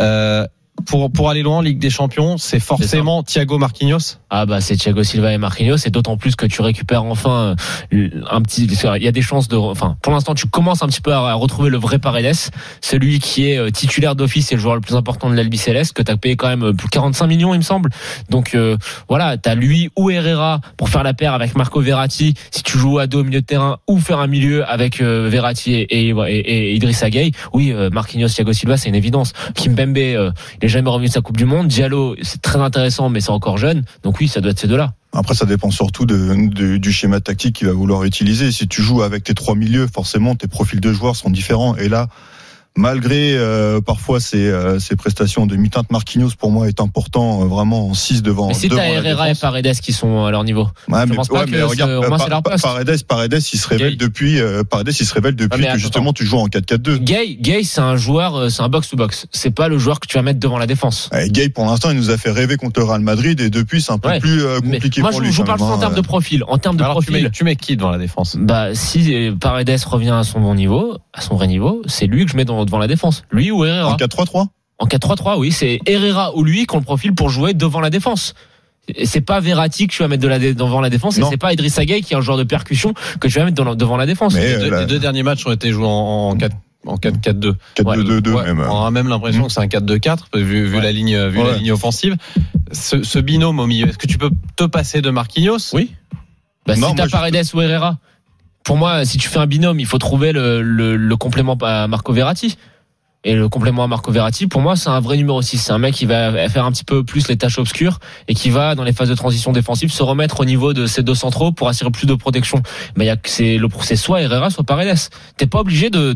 E: Pour aller loin en Ligue des Champions, c'est forcément Thiago Marquinhos. Ah bah c'est Thiago Silva et Marquinhos, et d'autant plus que tu récupères enfin un petit. Il y a des chances pour l'instant tu commences un petit peu à retrouver le vrai Paredes, celui qui est titulaire d'office et le joueur le plus important de l'Albi Céleste, que t'as payé quand même plus 45 millions il me semble. Donc voilà, t'as lui ou Herrera pour faire la paire avec Marco Verratti si tu joues à deux au milieu de terrain, ou faire un milieu avec Verratti et Idrissa Gueye. Oui, Marquinhos, Thiago Silva, c'est une évidence. Kimpembe, il est jamais revenu de sa Coupe du Monde. Diallo, c'est très intéressant, mais c'est encore jeune. Donc oui, ça doit être ces deux-là.
F: Après, ça dépend surtout du schéma tactique qu'il va vouloir utiliser. Si tu joues avec tes trois milieux, forcément, tes profils de joueurs sont différents. Et là, malgré parfois ses prestations de mi-teinte, Marquinhos pour moi est important vraiment en 6 devant. Mais
G: si t'as Herrera et Paredes qui sont à leur niveau,
F: je pense pas que regarde, Paredes il se révèle depuis que justement tu joues en 4-4-2.
G: Gay c'est un joueur, c'est un box to box. C'est pas le joueur que tu vas mettre devant la défense.
F: Gay pour l'instant il nous a fait rêver contre le Real Madrid et depuis c'est un peu plus compliqué pour lui.
G: Moi je vous parle en termes de profil. En termes de profil,
E: tu mets qui devant la défense?
G: Bah si Paredes revient à son bon niveau, à son vrai niveau, c'est lui que je mets devant la défense. Lui ou Herrera.
F: En 4-3-3 ?
G: En 4-3-3, oui. C'est Herrera ou lui qui ont le profil pour jouer devant la défense. C'est pas Verratti que tu vas mettre devant la défense, et c'est pas Idrissa Gueye qui est un joueur de percussion que tu vas mettre devant la défense.
E: Les deux derniers matchs ont été joués en 4-4-2.
F: 4-2-2
E: ouais,
F: même.
E: On a même l'impression que c'est un 4-2-4 vu la ligne offensive. Ce binôme au milieu, est-ce que tu peux te passer de Marquinhos?
G: Oui. Si t'as Paredes ou Herrera. Pour moi, si tu fais un binôme, il faut trouver le complément à Marco Verratti. Et le complément à Marco Verratti, pour moi, c'est un vrai numéro 6. C'est un mec qui va faire un petit peu plus les tâches obscures et qui va, dans les phases de transition défensive, se remettre au niveau de ses deux centraux pour assurer plus de protection. Mais c'est soit Herrera, soit Paredes. T'es pas obligé de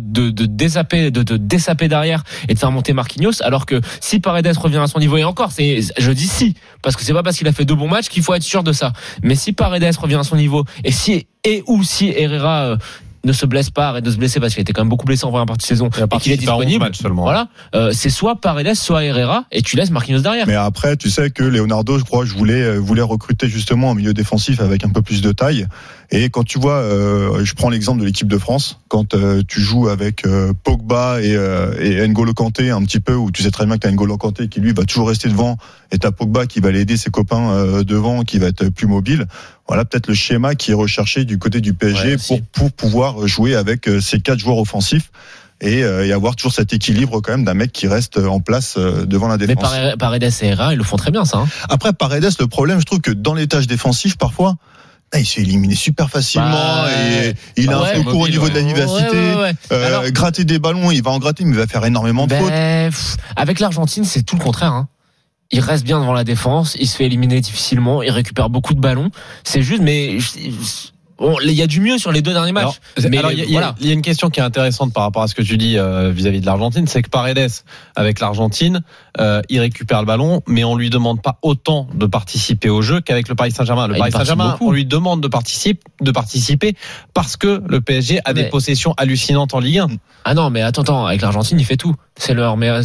G: dessaper derrière et de faire monter Marquinhos, alors que si Paredes revient à son niveau, et encore, je dis si, parce que c'est pas parce qu'il a fait 2 bons matchs qu'il faut être sûr de ça. Mais si Paredes revient à son niveau, et si Herrera, ne se blesse pas, arrête de se blesser parce qu'il était quand même beaucoup blessé en première partie de saison et qu'il est disponible. Voilà, c'est soit Paredes, soit Herrera, et tu laisses Marquinhos derrière.
F: Mais après, tu sais que Leonardo, je crois, voulais recruter justement un milieu défensif avec un peu plus de taille. Et quand tu vois, je prends l'exemple de l'équipe de France, quand tu joues avec Pogba et N'Golo Kanté un petit peu, où tu sais très bien que t'as N'Golo Kanté qui lui va toujours rester devant, et t'as Pogba qui va aller aider ses copains devant, qui va être plus mobile. Voilà peut-être le schéma qui est recherché du côté du PSG pour pouvoir jouer avec ces 4 joueurs offensifs et avoir toujours cet équilibre quand même d'un mec qui reste en place devant la défense.
G: Mais Paredes et Herrera, ils le font très bien, ça. Hein.
F: Après, Paredes, le problème, je trouve que dans les tâches défensives, parfois, il se fait éliminer super facilement et il a un concours au niveau de la vivacité. Alors, gratter des ballons, il va en gratter, mais il va faire énormément de fautes.
G: Avec l'Argentine, c'est tout le contraire. Hein. Il reste bien devant la défense, il se fait éliminer difficilement, il récupère beaucoup de ballons. C'est juste, mais il y a du mieux sur les 2 derniers matchs.
E: Il y a une question qui est intéressante par rapport à ce que tu dis vis-à-vis de l'Argentine, c'est que Paredes, avec l'Argentine, il récupère le ballon, mais on lui demande pas autant de participer au jeu qu'avec le Paris Saint-Germain. Le Paris Saint-Germain, on lui demande de participer parce que le PSG a des possessions hallucinantes en Ligue 1.
G: Ah non, mais attends, avec l'Argentine, il fait tout. C'est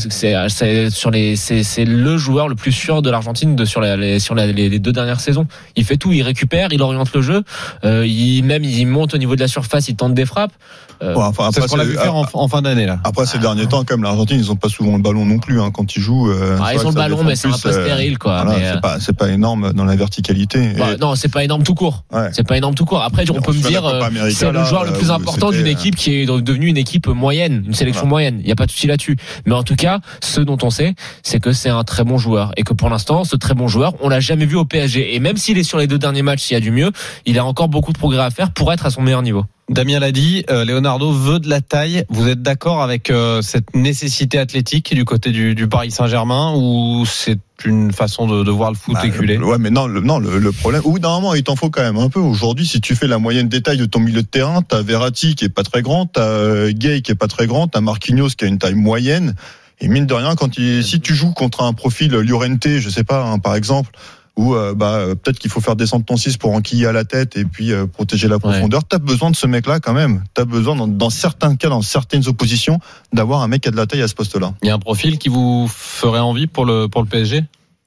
G: le joueur le plus sûr de l'Argentine sur les 2 dernières saisons. Il fait tout, il récupère, il oriente le jeu, il monte au niveau de la surface, il tente des frappes.
E: C'est ce qu'on a vu faire en fin d'année là.
F: Après ces derniers temps, comme l'Argentine, ils ont pas souvent le ballon non plus quand ils jouent.
G: Ils ont le ballon, mais c'est un peu stérile quoi.
F: Voilà, c'est pas énorme dans la verticalité.
G: Non, c'est pas énorme tout court. Ouais. C'est pas énorme tout court. Après, on peut me dire, c'est le joueur le plus important d'une équipe qui est devenue une équipe moyenne, une sélection moyenne. Il y a pas de souci là-dessus. Mais en tout cas, ce dont on sait, c'est que c'est un très bon joueur et que pour l'instant, ce très bon joueur, on l'a jamais vu au PSG. Et même s'il est sur les 2 derniers matchs, s'il y a du mieux, il a encore beaucoup de progrès à faire pour être à son meilleur niveau.
E: Damien l'a dit, Leonardo veut de la taille. Vous êtes d'accord avec cette nécessité athlétique du côté du Paris Saint-Germain, ou c'est une façon de voir le foot éculé?
F: Ouais, mais le problème, normalement, il t'en faut quand même un peu. Aujourd'hui, si tu fais la moyenne des tailles de ton milieu de terrain, t'as Verratti qui est pas très grand, t'as Gueye qui est pas très grand, t'as Marquinhos qui a une taille moyenne. Et mine de rien, si tu joues contre un profil Llorente, je sais pas, par exemple, où peut-être qu'il faut faire descendre ton 6 pour enquiller à la tête et puis protéger la profondeur. T'as besoin de ce mec-là quand même. T'as besoin, dans certains cas, dans certaines oppositions, d'avoir un mec qui a de la taille à ce poste-là.
E: Il y a un profil qui vous ferait envie pour le PSG?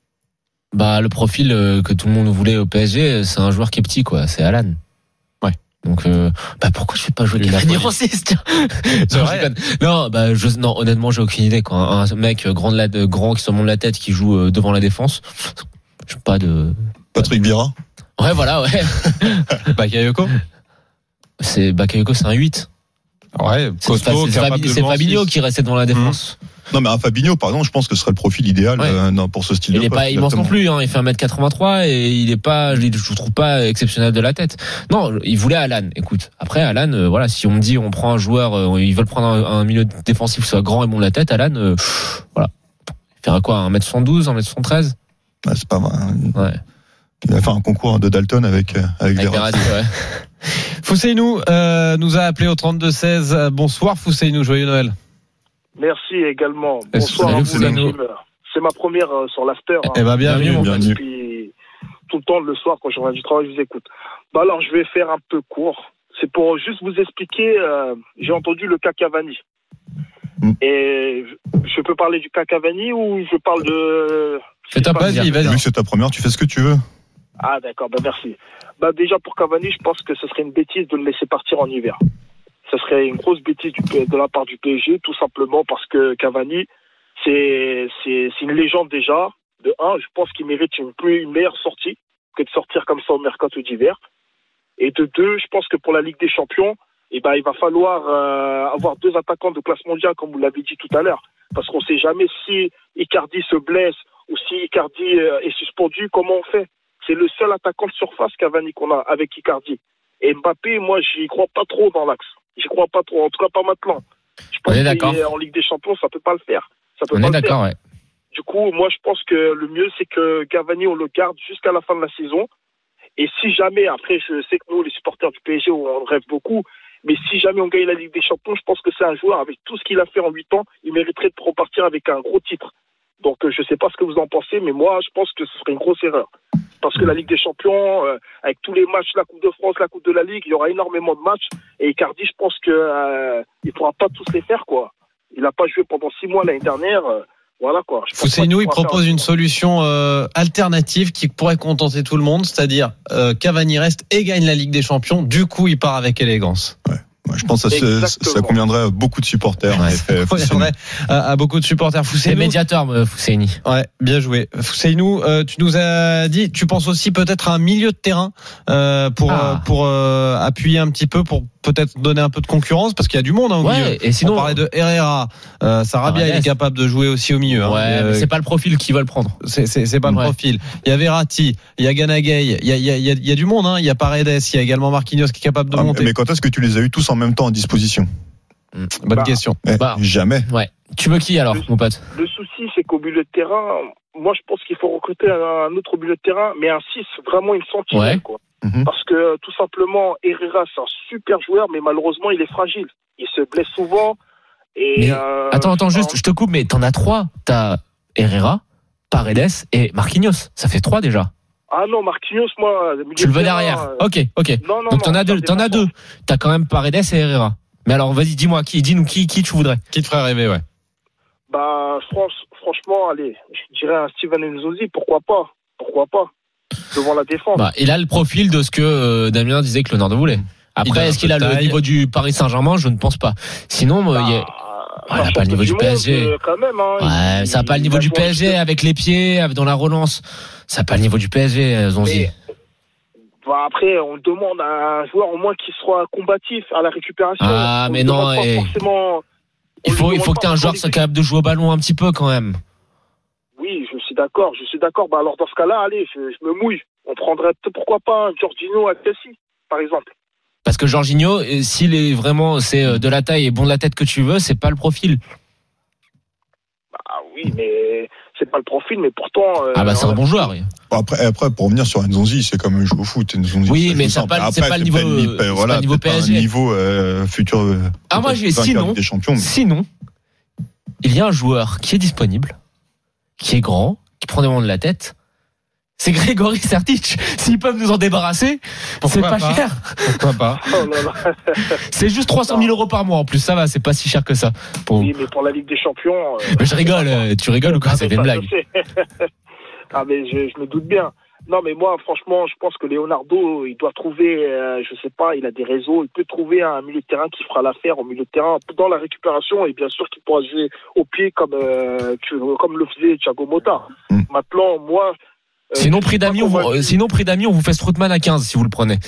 G: Le profil que tout le monde voulait au PSG, c'est un joueur qui est petit, quoi. C'est Alan. Ouais. Donc pourquoi je fais pas jouer Cavani en 6? C'est vrai. Non, honnêtement, j'ai aucune idée, quoi. Un mec grand qui se monte la tête, qui joue devant la défense.
F: Patrick Vieira.
G: Ouais, voilà, ouais.
E: Bakayoko,
G: c'est un 8.
E: Ouais,
G: c'est Fabinho qui restait devant la défense.
F: Non, mais un Fabinho, pardon, je pense que ce serait le profil idéal pour ce style de poste.
G: Il est pas immense non plus, il fait 1m83 et il est pas, je le trouve pas exceptionnel de la tête. Non, il voulait Alan. Écoute, après Alan, si on me dit on prend un joueur, ils veulent prendre un milieu défensif qui soit grand et bon de la tête, Alan, voilà. Il fera quoi, 1m72, 1m73?
F: C'est pas vrai.
G: Ouais.
F: Il va faire un concours de Dalton avec
G: Verratti. Ouais.
E: Fouseynou nous a appelé au 32-16. Bonsoir Fouseynou, joyeux Noël.
J: Merci également. Bonsoir à vous, c'est ma première sur l'after.
E: Bienvenue.
J: Depuis tout le temps le soir quand je reviens du travail, je vous écoute. Alors je vais faire un peu court. C'est pour juste vous expliquer. J'ai entendu le cas Cavani. Et je peux parler du cas Cavani ou je parle de...
F: Vas-y. Vu que c'est ta première, tu fais ce que tu veux.
J: Ah d'accord, merci. Déjà pour Cavani, je pense que ce serait une bêtise de le laisser partir en hiver. Ce serait une grosse bêtise de la part du PSG, tout simplement parce que Cavani, c'est une légende déjà. De un, je pense qu'il mérite une meilleure sortie que de sortir comme ça au mercato d'hiver. Et de deux, je pense que pour la Ligue des Champions, il va falloir avoir 2 attaquants de classe mondiale, comme vous l'avez dit tout à l'heure. Parce qu'on ne sait jamais si Icardi se blesse ou si Icardi est suspendu, comment on fait? C'est le seul attaquant de surface Cavani qu'on a avec Icardi. Et Mbappé, moi, j'y crois pas trop dans l'axe. J'y crois pas trop, en tout cas pas maintenant. Je pense qu'en Ligue des Champions, ça peut pas le faire.
G: On est d'accord, ouais.
J: Du coup, moi, je pense que le mieux, c'est que Cavani, on le garde jusqu'à la fin de la saison. Et si jamais, après, je sais que nous, les supporters du PSG, on rêve beaucoup, mais si jamais on gagne la Ligue des Champions, je pense que c'est un joueur, avec tout ce qu'il a fait en 8 ans, il mériterait de repartir avec un gros titre. Donc, je sais pas ce que vous en pensez, mais moi, je pense que ce serait une grosse erreur. Parce que la Ligue des Champions, avec tous les matchs, la Coupe de France, la Coupe de la Ligue, il y aura énormément de matchs. Et Icardi, je pense que il pourra pas tous les faire, quoi. Il a pas joué pendant 6 mois l'année dernière. Voilà, quoi.
E: Fousseynou, il propose une solution alternative qui pourrait contenter tout le monde, c'est-à-dire Cavani reste et gagne la Ligue des Champions. Du coup, il part avec élégance.
F: Ouais. Je pense que ça conviendrait à beaucoup de supporters.
E: Ouais, ça conviendrait à beaucoup de supporters.
G: C'est médiateur, Fousseyni.
E: Ouais, bien joué. Fousseynou, tu nous as dit, tu penses aussi peut-être à un milieu de terrain pour appuyer un petit peu, pour peut-être donner un peu de concurrence, parce qu'il y a du monde au milieu.
G: Et sinon,
E: on parlait de Herrera, Sarabia, il est capable de jouer aussi au milieu.
G: Ouais, mais c'est pas le profil qu'ils veulent prendre.
E: C'est pas le profil. Il y a Verratti, il y a Ganagay, il y a du monde. Il y a Paredes, il y a également Marquinhos qui est capable de monter.
F: Mais quand est-ce que tu les as eu tous en même temps à disposition?
E: Bonne question.
F: Jamais.
G: Ouais. Tu veux qui alors, mon pote?
J: Le souci, c'est qu'au milieu de terrain, moi je pense qu'il faut recruter un autre milieu de terrain, mais un 6, vraiment une sentinelle, quoi. Parce que tout simplement, Herrera, c'est un super joueur, mais malheureusement, il est fragile. Il se blesse souvent. Et
G: attends, juste, je te coupe, mais t'en as 3. T'as Herrera, Paredes et Marquinhos. Ça fait 3 déjà.
J: Ah non, Marquinhos, moi...
G: Tu le veux derrière. Ok.
J: Non,
G: donc t'en as 2. T'as quand même Paredes et Herrera. Mais alors, vas-y, dis-nous qui tu voudrais.
E: Qui te ferait rêver, ouais.
J: Bah, franchement, allez, je dirais un Steven Nzonzi, pourquoi pas devant la défense.
G: Il a le profil de ce que Damien disait que Leonardo voulait. Après, est-ce qu'il a le niveau du Paris Saint-Germain? Je ne pense pas. Sinon, il n'a pas le niveau du PSG.
J: Quand même,
G: ouais, ça n'a pas le niveau du PSG avec les pieds, dans la relance. Ça n'a pas le niveau du PSG, Zonzi.
J: Après, on demande à un joueur au moins qui soit combatif à la récupération.
G: Ah, mais non, il faut que tu aies un joueur qui soit capable de jouer au ballon un petit peu quand même.
J: Oui, je suis d'accord. Alors dans ce cas-là, allez, je me mouille. On prendrait pourquoi pas un Jorginho à Chelsea, par exemple.
G: Parce que Jorginho, s'il est vraiment de la taille et bon de la tête que tu veux, c'est pas le profil.
J: Oui, mais c'est pas le profil, mais pourtant.
G: C'est un bon joueur. Oui.
F: Après, pour revenir sur Nzonzi, c'est quand même jouer au foot. Nzonzi,
G: oui, mais c'est pas le niveau. C'est pas le niveau PSG.
F: Pas niveau futur.
G: Moi, sinon, il y a un joueur qui est disponible, qui est grand, qui prend des moments de la tête. C'est Grégory Sertic. S'ils peuvent nous en débarrasser, c'est pas cher.
E: Pourquoi pas?
G: C'est juste 300 000 euros par mois en plus. Ça va, c'est pas si cher que ça.
J: Oui, mais pour la Ligue des Champions.
G: Mais je rigole. Tu rigoles ou quoi? C'est une blague.
J: Mais je me doute bien. Non, mais moi, franchement, je pense que Leonardo, il doit trouver, je sais pas, il a des réseaux, il peut trouver un milieu de terrain qui fera l'affaire au milieu de terrain dans la récupération et bien sûr qu'il pourra jouer au pied comme le faisait Thiago Motta. Maintenant, moi.
G: Sinon, prix d'amis, on vous fait Strootman à 15 si vous le prenez.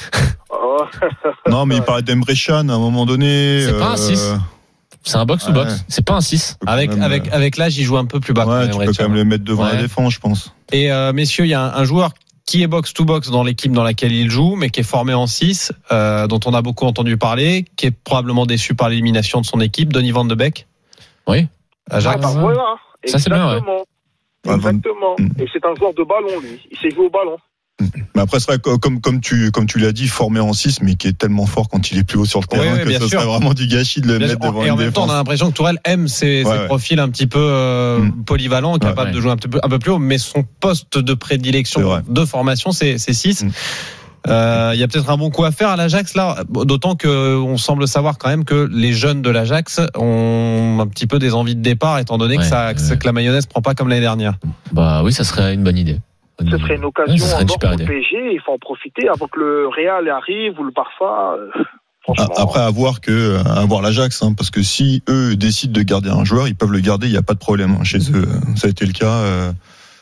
F: Non, mais il parlait d'Emre Can à un moment donné.
G: C'est pas un 6. C'est un box-to-box. C'est pas un 6.
E: Avec l'âge, il joue un peu plus bas.
F: Ouais, tu peux quand même le mettre devant la défense, je pense.
E: Et messieurs, il y a un joueur qui est box-to-box dans l'équipe dans laquelle il joue, mais qui est formé en 6, dont on a beaucoup entendu parler, qui est probablement déçu par l'élimination de son équipe, Donny Van de Beek.
G: Oui.
J: Ajax. Voilà.
G: Ça, c'est bien, ouais.
J: Exactement. Et c'est un joueur de ballon, lui. Il sait jouer au ballon.
F: Mais après, c'est vrai, comme tu l'as dit, formé en 6, mais qui est tellement fort quand il est plus haut sur le terrain que ce serait vraiment du gâchis de le mettre devant une défense. Et en même temps,
E: on a l'impression que Tourelle aime ces profils un petit peu polyvalents, capables de jouer un peu plus haut, mais son poste de prédilection de formation, c'est 6. Il y a peut-être un bon coup à faire à l'Ajax là, d'autant qu'on semble savoir quand même que les jeunes de l'Ajax ont un petit peu des envies de départ, étant donné que la mayonnaise prend pas comme l'année dernière.
G: Oui, ça serait une bonne idée.
J: Ce serait une occasion pour le PSG, il faut en profiter avant que le Real arrive ou le Barça.
F: Après, à voir l'Ajax, parce que si eux décident de garder un joueur, ils peuvent le garder, il n'y a pas de problème chez eux. Ça a été le cas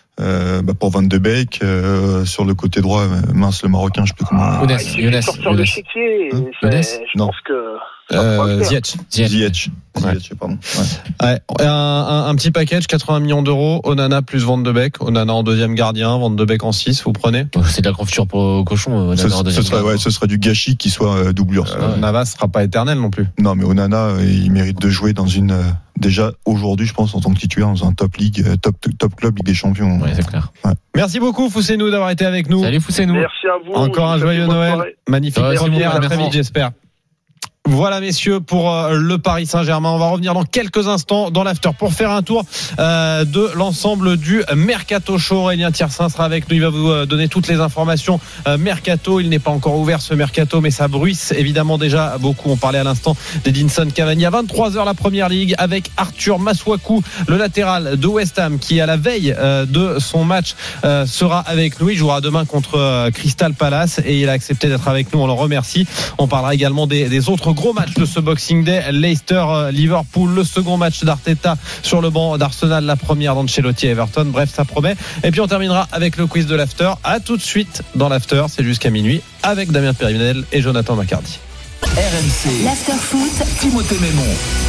F: Pour Van de Beek, sur le côté droit, mince, le Marocain, je sais plus comment.
J: Younes. Sortir de chéquier. Je pense que.
F: Ziyech. Pardon.
E: Ouais. Un petit package, 80 millions d'euros, Onana plus Van de Beek, Onana en deuxième gardien, Van de Beek en 6, vous prenez?
G: C'est de la confiture pour Cochon, Onana en deuxième gardien.
F: Ce serait du gâchis qui soit doublure.
E: Navas sera pas éternel non plus.
F: Non, mais Onana, il mérite de jouer dans une, déjà aujourd'hui, je pense, en tant que titulaire dans un top league, top club, Ligue des Champions.
G: Ouais, c'est clair.
F: Ouais.
E: Merci beaucoup, Fousseynou, d'avoir été avec nous.
G: Salut, Fousseynou.
J: Merci à vous.
E: Encore un joyeux Noël.
J: Soirée.
E: Magnifique première, à très vite, j'espère. Voilà, messieurs, pour le Paris Saint-Germain. On va revenir dans quelques instants dans l'after pour faire un tour de l'ensemble du Mercato Show. Aurélien Tiersin sera avec nous. Il va vous donner toutes les informations Mercato. Il n'est pas encore ouvert ce Mercato, mais ça bruisse évidemment déjà beaucoup. On parlait à l'instant d'Edinson Cavani. À 23h, la Première Ligue avec Arthur Masuaku, le latéral de West Ham, qui à la veille de son match sera avec nous. Il jouera demain contre Crystal Palace et il a accepté d'être avec nous. On le remercie. On parlera également des autres gros match de ce Boxing Day, Leicester-Liverpool, le second match d'Arteta sur le banc d'Arsenal, la première d'Ancelotti à Everton. Bref, ça promet. Et puis on terminera avec le quiz de l'after. À tout de suite dans l'after, c'est jusqu'à minuit avec Damien Périmel et Jonathan Macardy.
C: RMC.
B: L'after foot.
C: Timothée Mémon.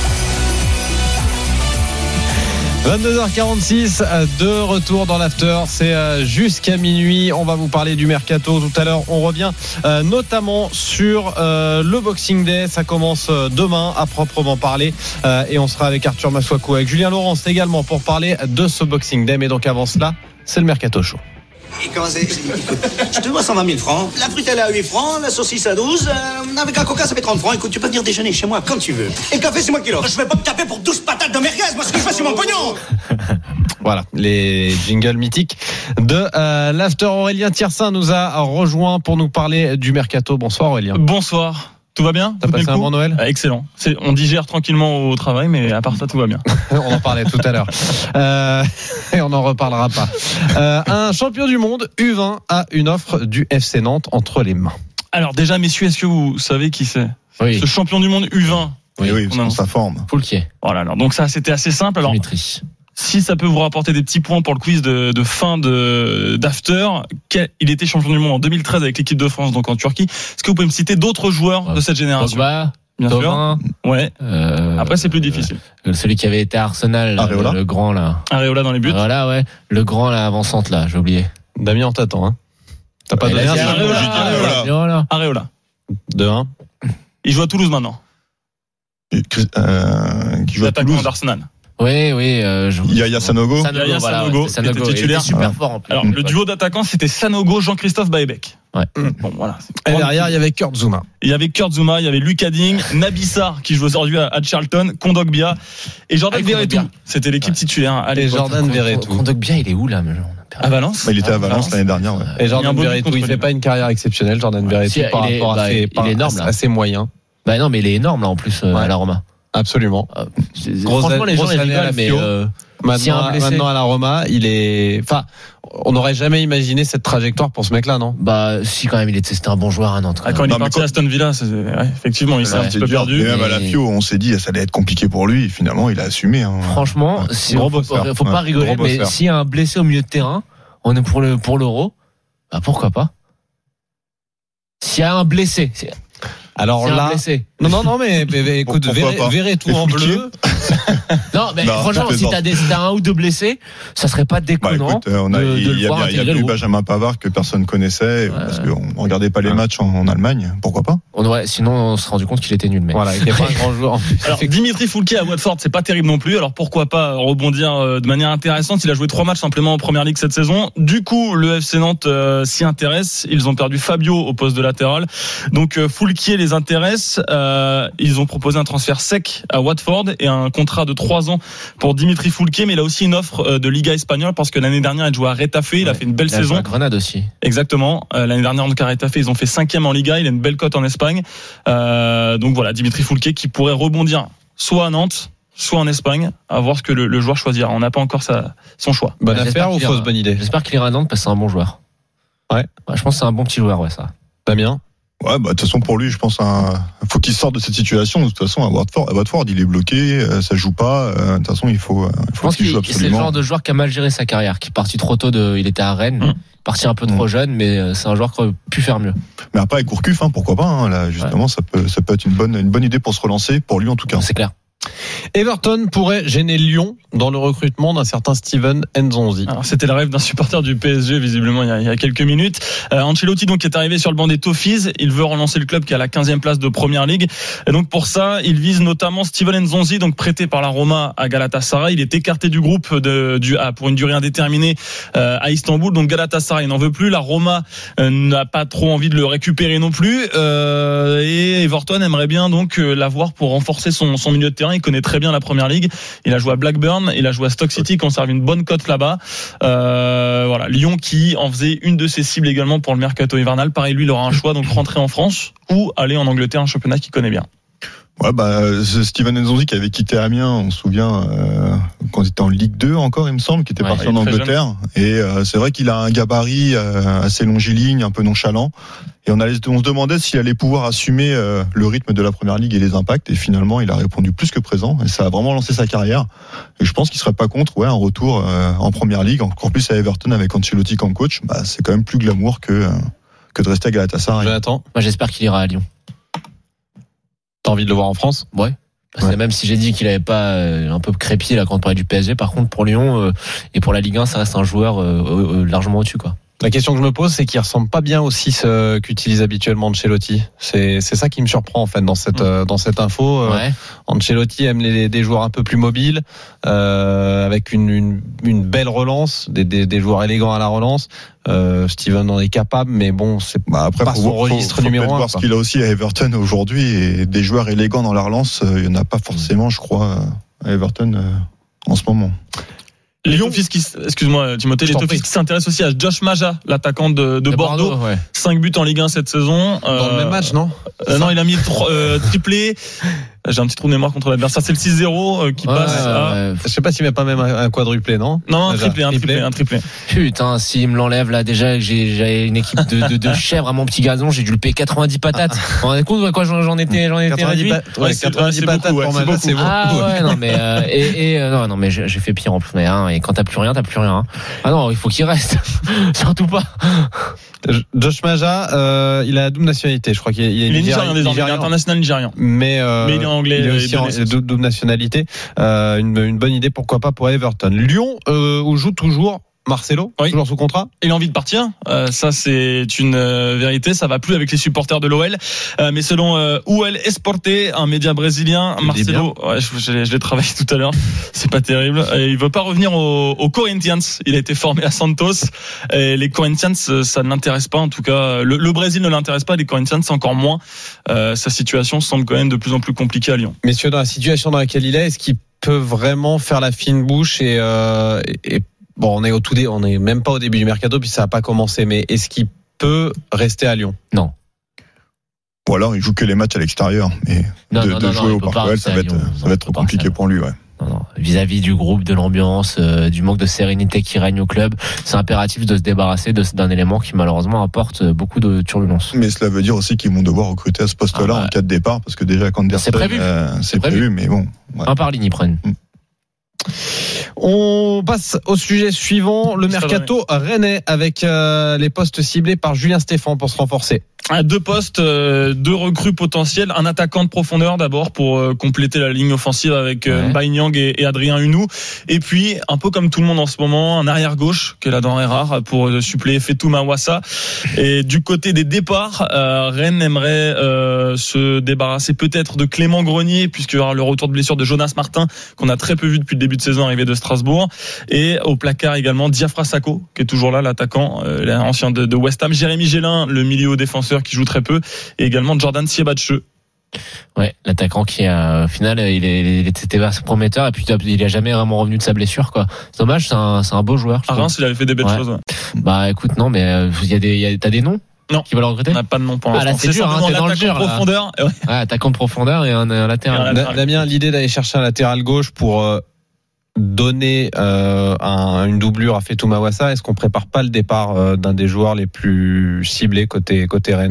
E: 22h46 de retour dans l'after, c'est jusqu'à minuit. On va vous parler du Mercato tout à l'heure. On revient notamment sur le Boxing Day. Ça commence demain à proprement parler et on sera avec Arthur Masuaku, avec Julien Laurence également pour parler de ce Boxing Day. Mais donc avant cela, c'est le Mercato Show.
K: Et comment c'est ? Écoute, je te dois 120 000 francs. La frite, elle est à 8 francs. La saucisse à 12. Avec un coca, ça fait 30 francs. Écoute, tu peux venir déjeuner chez moi quand tu veux. Et le café, c'est moi qui l'offre. Je vais pas me taper pour 12 patates de merguez. Moi, ce que je fais, c'est mon pognon.
E: Voilà, les jingles mythiques de l'after. Aurélien Tiersin nous a rejoint pour nous parler du Mercato. Bonsoir Aurélien.
L: Bonsoir. Tout va bien ?
E: T'as passé un bon Noël ?
L: Excellent. On digère tranquillement au travail, mais à part ça, tout va bien.
E: On en parlait tout à l'heure. Et on n'en reparlera pas. Un champion du monde, U20, a une offre du FC Nantes entre les mains.
L: Alors déjà, messieurs, est-ce que vous savez qui c'est ?
G: Oui.
L: Ce champion du monde U20.
F: Oui, dans sa forme.
G: Foulquier.
L: Voilà, alors, donc ça, c'était assez simple. Alors,
G: Dimitri.
L: si ça peut vous rapporter des petits points pour le quiz de fin d'after, il était champion du monde en 2013 avec l'équipe de France, donc en Turquie. Est-ce que vous pouvez me citer d'autres joueurs de cette génération ?
G: Pogba,
L: bien
G: Thauvin,
L: sûr. Ouais. Après, c'est plus difficile.
G: Celui qui avait été à Arsenal, le grand là.
L: Areola dans les buts.
G: Voilà, ouais. Le grand là, avant-centre là, j'ai oublié.
E: Damien, on t'attend. Hein. T'as pas donné un
L: Areola.
E: 2-1.
L: Il joue à Toulouse maintenant.
F: Qui joue à Toulouse
L: d'Arsenal.
G: Oui.
F: Yaya Sanogo.
L: Sanogo était titulaire.
G: Il était super fort en plus.
L: Alors, le duo d'attaquants, c'était Sanogo, Jean-Christophe Baebek.
G: Ouais.
L: Bon, voilà.
E: Et derrière, il y avait Kurt Zouma.
L: Il y avait Kurt Zouma, il y avait Lucas Digne, Nabissar, qui joue aujourd'hui à Charlton, Kondogbia, et Jordan Verretou. C'était l'équipe titulaire.
E: Et Jordan Verretou.
G: Kondogbia, il est où là ?
L: À Valence.
F: Il était à Valence l'année dernière. Ouais.
E: Et Jordan Verretou, il fait pas une carrière exceptionnelle, Jordan Verretou, par rapport à ses assez moyen.
G: Bah non, mais il est énorme là en plus à la Roma.
E: Absolument.
G: Franchement, les gens les rigolent, mais
E: maintenant à la Roma, il est. Enfin, on n'aurait jamais imaginé cette trajectoire pour ce mec-là, non ?
G: Bah, si quand même, c'était un bon joueur à Nantes.
L: Quand il est parti à Aston Villa, effectivement, il s'est un petit peu perdu.
F: Et même à la Fio, on s'est dit, ça allait être compliqué pour lui. Et finalement, il a assumé. Hein.
G: Franchement, faut pas rigoler, mais s'il y a un blessé au milieu de terrain, on est pour l'Euro. Bah pourquoi pas ? S'il y a un blessé.
E: Alors là, non, mais écoute, Verretou en bleu.
G: Non, mais franchement, si t'as un ou deux blessés, ça serait pas déconnant.
F: Il y a eu Benjamin Pavard que personne connaissait parce qu'on regardait pas les matchs en Allemagne. Pourquoi pas ?
G: Sinon, on se rendu compte qu'il était nul. Mais
E: voilà, il était pas un grand joueur.
L: Alors, Dimitri Foulquier à Watford, c'est pas terrible non plus. Alors pourquoi pas rebondir de manière intéressante ? Il a joué 3 matchs simplement en Première Ligue cette saison. Du coup, le FC Nantes s'y intéresse. Ils ont perdu Fabio au poste de latéral. Donc Foulquier les intéresse. Ils ont proposé un transfert sec à Watford et un contrat de 3 ans pour Dimitri Foulquier, mais il a aussi une offre de Liga espagnole parce que l'année dernière il jouait à Retafe, il a fait une belle saison.
G: À Grenade aussi.
L: Exactement. L'année dernière donc à Retafe, ils ont fait 5e en Liga, il a une belle cote en Espagne. Donc voilà, Dimitri Foulquier qui pourrait rebondir soit à Nantes, soit en Espagne, à voir ce que le joueur choisira. On n'a pas encore son choix.
E: Bonne affaire ou fausse bonne idée ?
G: J'espère qu'il ira à Nantes parce que c'est un bon joueur.
E: Ouais.
G: Je pense que c'est un bon petit joueur, ça.
E: Damien ?
F: Ouais, bah de toute façon pour lui, je pense faut qu'il sorte de cette situation. De toute façon, à Watford, il est bloqué, ça joue pas. De toute façon, il faut qu'il joue absolument.
G: C'est le genre de joueur qui a mal géré sa carrière, qui est parti trop tôt il était à Rennes, parti un peu trop jeune, mais c'est un joueur qui aurait pu faire mieux.
F: Mais après avec Gourcuff, pourquoi pas là justement, ça peut être une bonne idée pour se relancer, pour lui en tout cas.
G: C'est clair.
E: Everton pourrait gêner Lyon dans le recrutement d'un certain Steven Nzonzi.
L: Alors c'était le rêve d'un supporter du PSG visiblement il y a quelques minutes. Ancelotti donc est arrivé sur le banc des Toffees, il veut relancer le club qui est à la 15e place de Première Ligue. Et donc pour ça, il vise notamment Steven Nzonzi, donc prêté par la Roma à Galatasaray. Il est écarté du groupe pour une durée indéterminée à Istanbul. Donc Galatasaray n'en veut plus, la Roma n'a pas trop envie de le récupérer non plus. Et Everton aimerait bien donc l'avoir pour renforcer son milieu de terrain. Il connaît très bien la Première Ligue. Il a joué à Blackburn, il a joué à Stoke City, qui conserve une bonne cote là-bas. Voilà, Lyon qui en faisait une de ses cibles également pour le mercato hivernal. Pareil, lui, il aura un choix, donc rentrer en France ou aller en Angleterre, un championnat qu'il connaît bien.
F: Ouais, Steven Nzonzi qui avait quitté Amiens, on se souvient, quand il était en Ligue 2 encore, il me semble, qui était parti en Angleterre. Et c'est vrai qu'il a un gabarit assez longiligne, un peu nonchalant. Et on se demandait s'il allait pouvoir assumer le rythme de la Première Ligue et les impacts. Et finalement, il a répondu plus que présent. Et ça a vraiment lancé sa carrière. Et je pense qu'il serait pas contre un retour en Première Ligue, encore plus à Everton avec Ancelotti comme coach. C'est quand même plus glamour que de rester à Galatasaray.
E: Jonathan,
G: moi j'espère qu'il ira à Lyon.
E: T'as envie de le voir en France ?
G: Ouais. Même si j'ai dit qu'il avait pas un peu crépi là quand on parlait du PSG, par contre pour Lyon et pour la Ligue 1, ça reste un joueur largement au-dessus quoi.
E: La question que je me pose, c'est qu'il ressemble pas bien au 6 qu'utilise habituellement Ancelotti. C'est ça qui me surprend en fait dans cette info.
G: Ouais.
E: Ancelotti aime des joueurs un peu plus mobiles, avec une belle relance, des joueurs élégants à la relance. Steven en est capable, mais bon, c'est
F: après,
E: pas son registre numéro 1.
F: Faut voir ce qu'il a aussi à Everton aujourd'hui, et des joueurs élégants dans la relance, il y en a pas forcément, je crois, à Everton en ce moment.
L: Les Toffees excuse-moi Timothée, les Toffees qui s'intéressent aussi à Josh Maja, l'attaquant de Bordeaux. 5 buts en Ligue 1 cette saison.
E: Dans le même match, non?
L: Non, il a mis triplé. J'ai un petit trou de mémoire contre l'adversaire. C'est le 6-0 qui passe à...
E: Je sais pas s'il met pas même un quadruplé, non?
L: Non, un triplé.
G: Putain, s'il me l'enlève là, déjà que j'avais une équipe de chèvres à mon petit gazon, j'ai dû le payer 90 patates. Vous vous rendez compte quoi, j'en étais réduit?
E: 90 patates pour Maja, c'est beaucoup.
G: Ah ouais, non mais non mais j'ai fait pire en plus. Et quand t'as plus rien, t'as plus rien. Ah non, il faut qu'il reste. Surtout pas.
E: Josh Maja, il a la double nationalité. Je crois qu'il est
L: nigérien désormais, il est international nigérian.
E: Mais
L: il est anglais.
E: Il est aussi en double nationalité. Une bonne idée, pourquoi pas pour Everton. Lyon, où joue toujours Marcelo, toujours sous contrat.
L: Il a envie de partir. Ça, c'est une vérité. Ça va plus avec les supporters de l'OL. Mais selon UOL Esporte, un média brésilien, Marcelo, je l'ai travaillé tout à l'heure. C'est pas terrible. Il veut pas revenir au Corinthians. Il a été formé à Santos. Et les Corinthians, ça ne l'intéresse pas. En tout cas, le Brésil ne l'intéresse pas. Les Corinthians, encore moins. Sa situation semble quand même de plus en plus compliquée à Lyon.
E: Messieurs, dans la situation dans laquelle il est-ce qu'il peut vraiment faire la fine bouche et bon, on est même pas au début du mercato puis ça a pas commencé, mais est-ce qu'il peut rester à Lyon?
G: Non.
F: Ou alors il joue que les matchs à l'extérieur, mais de jouer au Parc OL, ça va être trop compliqué pour lui, ouais.
G: Non. Vis-à-vis du groupe, de l'ambiance, du manque de sérénité qui règne au club, c'est impératif de se débarrasser d'un élément qui malheureusement apporte beaucoup de turbulence.
F: Mais cela veut dire aussi qu'ils vont devoir recruter à ce poste-là en cas de départ, parce que déjà Anderson, c'est prévu, mais bon. Ouais.
G: Un par ligne, ils prennent.
E: On passe au sujet suivant, le mercato rennais avec les postes ciblés par Julien Stéphan pour se renforcer.
L: 2 postes, 2 recrues potentielles, un attaquant de profondeur d'abord pour compléter la ligne offensive avec Nyang et Adrien Hunou, et puis un peu comme tout le monde en ce moment, un arrière gauche qui est la denrée rare pour suppléer Fetou Mawassa. Et du côté des départs, Rennes aimerait se débarrasser peut-être de Clément Grenier, puisqu'il y aura le retour de blessure de Jonas Martin qu'on a très peu vu depuis le début de saison arrivé de Strasbourg, et au placard également Diafra Sakho qui est toujours là, l'attaquant ancien de West Ham, Jérémy Gélin, le milieu défenseur qui joue très peu, et également Jordan Siebatche.
G: Ouais, l'attaquant qui au final il était prometteur et puis il a jamais vraiment revenu de sa blessure quoi. C'est dommage, c'est un beau joueur.
L: À Reims, il avait fait des belles choses. Ouais.
G: Bah écoute, non mais t'as des noms?
L: Non.
G: Qui va le recruter?
L: On n'a pas de nom pour l'instant.
G: Là, c'est dur, t'es dans le dur.
L: Profondeur.
G: Ouais, attaquant de profondeur et un latéral.
E: Damien, l'idée d'aller chercher un latéral gauche pour donner une doublure à Fetou Mawassa, est-ce qu'on prépare pas le départ d'un des joueurs les plus ciblés côté rennais?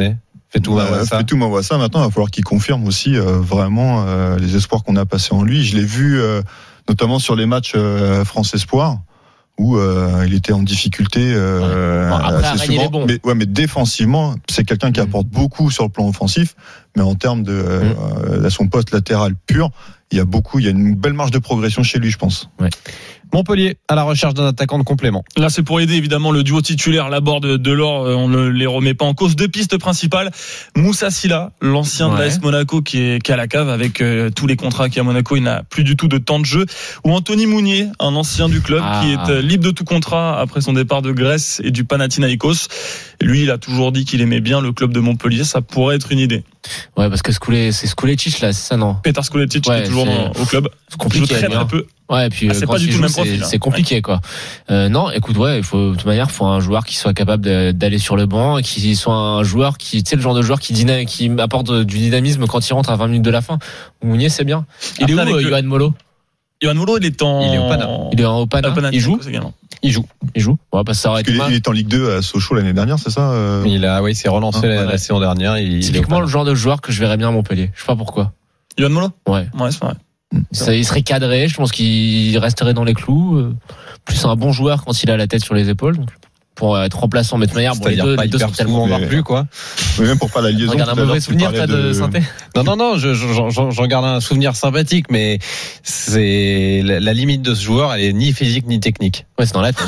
E: Fetou
F: Mawassa, maintenant, il va falloir qu'il confirme aussi vraiment les espoirs qu'on a passés en lui. Je l'ai vu notamment sur les matchs France Espoir, où il était en difficulté assez souvent. Mais défensivement, c'est quelqu'un qui apporte beaucoup sur le plan offensif, mais en termes de son poste latéral pur, il y a une belle marge de progression chez lui, je pense.
E: Ouais. Montpellier à la recherche d'un attaquant de complément.
L: Là, c'est pour aider évidemment le duo titulaire Laborde Delors. On ne les remet pas en cause. 2 pistes principales. Moussa Sylla, l'ancien de l'AS Monaco qui est à la cave avec tous les contrats qu'il y a à Monaco. Il n'a plus du tout de temps de jeu. Ou Anthony Mounier, un ancien du club qui est libre de tout contrat après son départ de Grèce et du Panathinaïkos. Lui, il a toujours dit qu'il aimait bien le club de Montpellier. Ça pourrait être une idée.
G: Ouais, parce que c'est Skulecic là, c'est ça, non?
L: Petar Skulecic qui est toujours au club.
G: C'est compliqué.
L: Très peu.
G: Ouais, et puis
L: c'est pas du tout le même profil.
G: C'est compliqué, quoi. Non, écoute, de toute manière, il faut un joueur qui soit capable d'aller sur le banc et qui soit un joueur qui, tu sais, le genre de joueur qui apporte du dynamisme quand il rentre à 20 minutes de la fin. Mounier, c'est bien. Il est où, Yohan Molo?
L: Yohan Molo, il est au Pana.
G: Il est en Pana. Il joue. Ouais, parce que ça aurait été
F: il est en Ligue 2 à Sochaux l'année dernière, c'est ça?
E: Il s'est relancé la saison dernière.
G: Typiquement le genre de joueur que je verrais bien à Montpellier. Je sais pas pourquoi.
L: Yohan Molo?
G: Ouais,
L: c'est vrai.
G: Il serait cadré, je pense qu'il resterait dans les clous. Plus un bon joueur quand il a la tête sur les épaules. Donc pour être remplaçant, mais de manière,
E: les deux sont tellement plus, quoi.
F: Mais même pour faire la liaison.
G: Regarde un mauvais souvenir, t'as de Sainté?
E: Non, j'en garde un souvenir sympathique, mais c'est la limite de ce joueur, elle est ni physique ni technique.
G: Ouais, c'est dans la tête.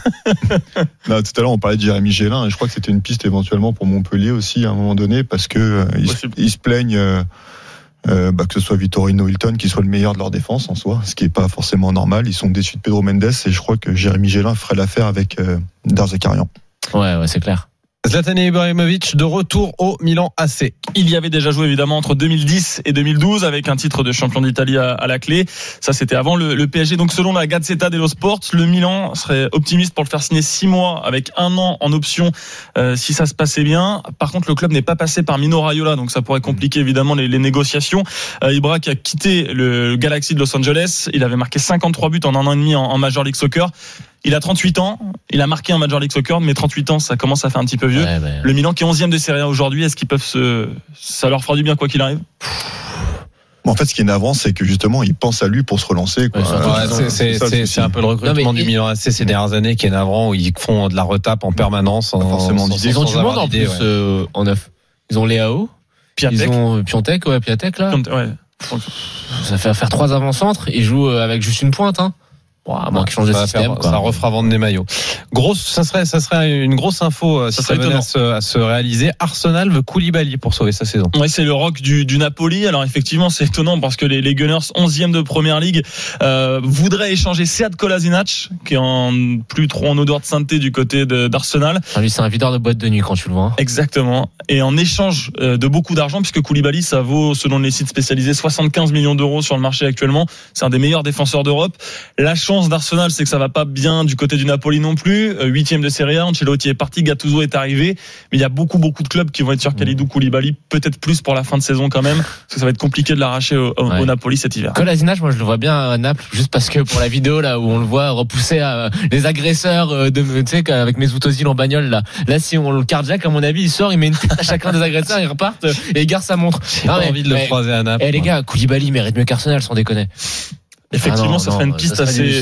F: Non, tout à l'heure, on parlait de Jérémy Gélin, et je crois que c'était une piste éventuellement pour Montpellier aussi, à un moment donné, parce que ils se plaignent, que ce soit Vitorino Hilton qui soit le meilleur de leur défense en soi, ce qui est pas forcément normal. Ils sont déçus de Pedro Mendes et je crois que Jérémy Gélin ferait l'affaire avec Darzakarian.
G: Ouais, c'est clair.
E: Zlatan Ibrahimovic de retour au Milan AC.
L: Il y avait déjà joué évidemment entre 2010 et 2012 avec un titre de champion d'Italie à la clé. Ça, c'était avant le PSG. Donc selon la Gazzetta dello Sport, le Milan serait optimiste pour le faire signer 6 mois avec 1 an en option si ça se passait bien. Par contre, le club n'est pas passé par Mino Raiola, donc ça pourrait compliquer évidemment les négociations. Ibra qui a quitté le Galaxy de Los Angeles, il avait marqué 53 buts en 1 an et demi en Major League Soccer. Il a 38 ans, il a marqué en Major League Soccer, mais 38 ans, ça commence à faire un petit peu vieux. Le Milan qui est 11e de Serie A aujourd'hui, est-ce qu'ils peuvent ça leur fera du bien quoi qu'il arrive?
F: En fait, ce qui est navrant, c'est que justement, ils pensent à lui pour se relancer, quoi.
E: C'est un peu le recrutement du Milan AC ces dernières années qui est navrant, où ils font de la retape en permanence.
G: Ils ont du monde en plus en neuf. Ils ont Léao,
L: Piatek.
G: Ils ont Piontek là. Ça fait faire 3 avant-centres. Ils jouent avec juste une pointe, hein. À moins qu'ils changent de système.
E: Ça refera vendre des maillots. Ça serait une grosse info si ça venait à se réaliser. Arsenal veut Koulibaly pour sauver sa saison.
L: Ouais, c'est le rock du Napoli. Alors effectivement, c'est étonnant parce que les Gunners, 11e de Première Ligue, voudraient échanger Sead Kolasinac, qui est plus trop en odeur de sainteté du côté d'Arsenal.
G: Lui, c'est un videur de boîte de nuit quand tu le vois.
L: Exactement. Et en échange de beaucoup d'argent, puisque Koulibaly, ça vaut, selon les sites spécialisés, 75 millions d'euros sur le marché actuellement. C'est un des meilleurs défenseurs d'Europe. La chance d'Arsenal, c'est que ça va pas bien du côté du Napoli non plus. 8e de Serie A, Ancelotti est parti, Gattuso est arrivé, mais il y a beaucoup de clubs qui vont être sur Kalidou Koulibaly, peut-être plus pour la fin de saison quand même, parce que ça va être compliqué de l'arracher au Napoli cet hiver.
G: Kolasinac, moi je le vois bien à Naples, juste parce que pour la vidéo là où on le voit repousser les agresseurs tu sais, avec Mesut Özil en bagnole là si on le carjack, à mon avis il sort, il met une tête à chacun des agresseurs, ils repartent et il garde sa montre.
E: J'ai pas envie de le croiser à Naples.
G: Les gars, Koulibaly mérite mieux qu'Arsenal, sans déconner.
L: Effectivement, ça serait une piste assez.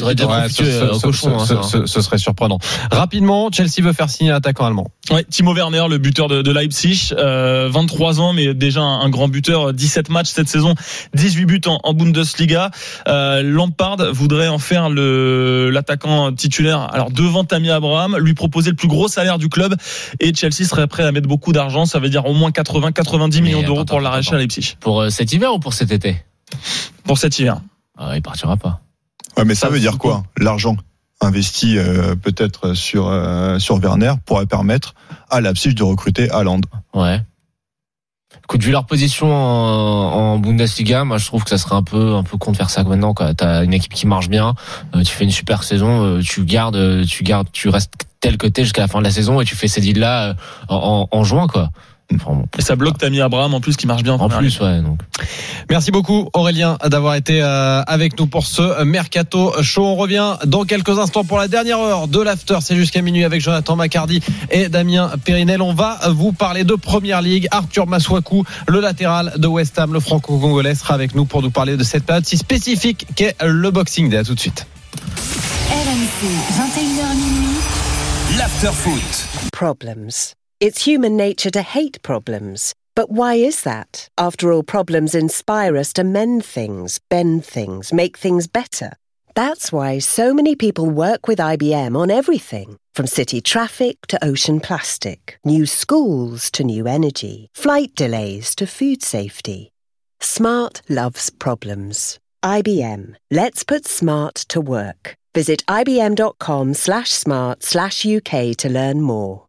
E: Ce serait surprenant. Rapidement, Chelsea veut faire signer un attaquant allemand.
L: Ouais, Timo Werner, le buteur de Leipzig, 23 ans, mais déjà un grand buteur, 17 matchs cette saison, 18 buts en Bundesliga. Lampard voudrait en faire l'attaquant titulaire. Alors devant Tammy Abraham, lui proposer le plus gros salaire du club, et Chelsea serait prêt à mettre beaucoup d'argent. Ça veut dire au moins 90 millions d'euros pour l'arracher à Leipzig.
G: Pour cet hiver ou pour cet été?
L: Pour cet hiver.
G: Il partira pas.
F: Ouais, mais ça veut dire quoi? L'argent investi peut-être sur Werner pourrait permettre à Leipzig de recruter Haaland.
G: Ouais. Écoute, vu leur position en Bundesliga, moi je trouve que ça serait un peu con de faire ça maintenant, quoi. T'as une équipe qui marche bien, tu fais une super saison, tu restes tel que t'es jusqu'à la fin de la saison et tu fais ces deals là en juin, quoi.
L: Et ça bloque Tammy Abraham en plus qui marche bien
G: en plus, ouais. Donc.
E: Merci beaucoup Aurélien d'avoir été avec nous pour ce Mercato Show. On revient dans quelques instants pour la dernière heure de l'After. C'est jusqu'à minuit avec Jonathan Macardy et Damien Périnel. On va vous parler de Première Ligue. Arthur Masuaku, le latéral de West Ham, le franco-congolais, sera avec nous pour nous parler de cette période si spécifique qu'est le Boxing Day. À tout de suite.
B: RMC, 21h minuit.
C: L'After Foot.
A: Problems. It's human nature to hate problems. But why is that? After all, problems inspire us to mend things, bend things, make things better. That's why so many people work with IBM on everything, from city traffic to ocean plastic, new schools to new energy, flight delays to food safety. Smart loves problems. IBM. Let's put smart to work. Visit ibm.com/smart/UK to learn more.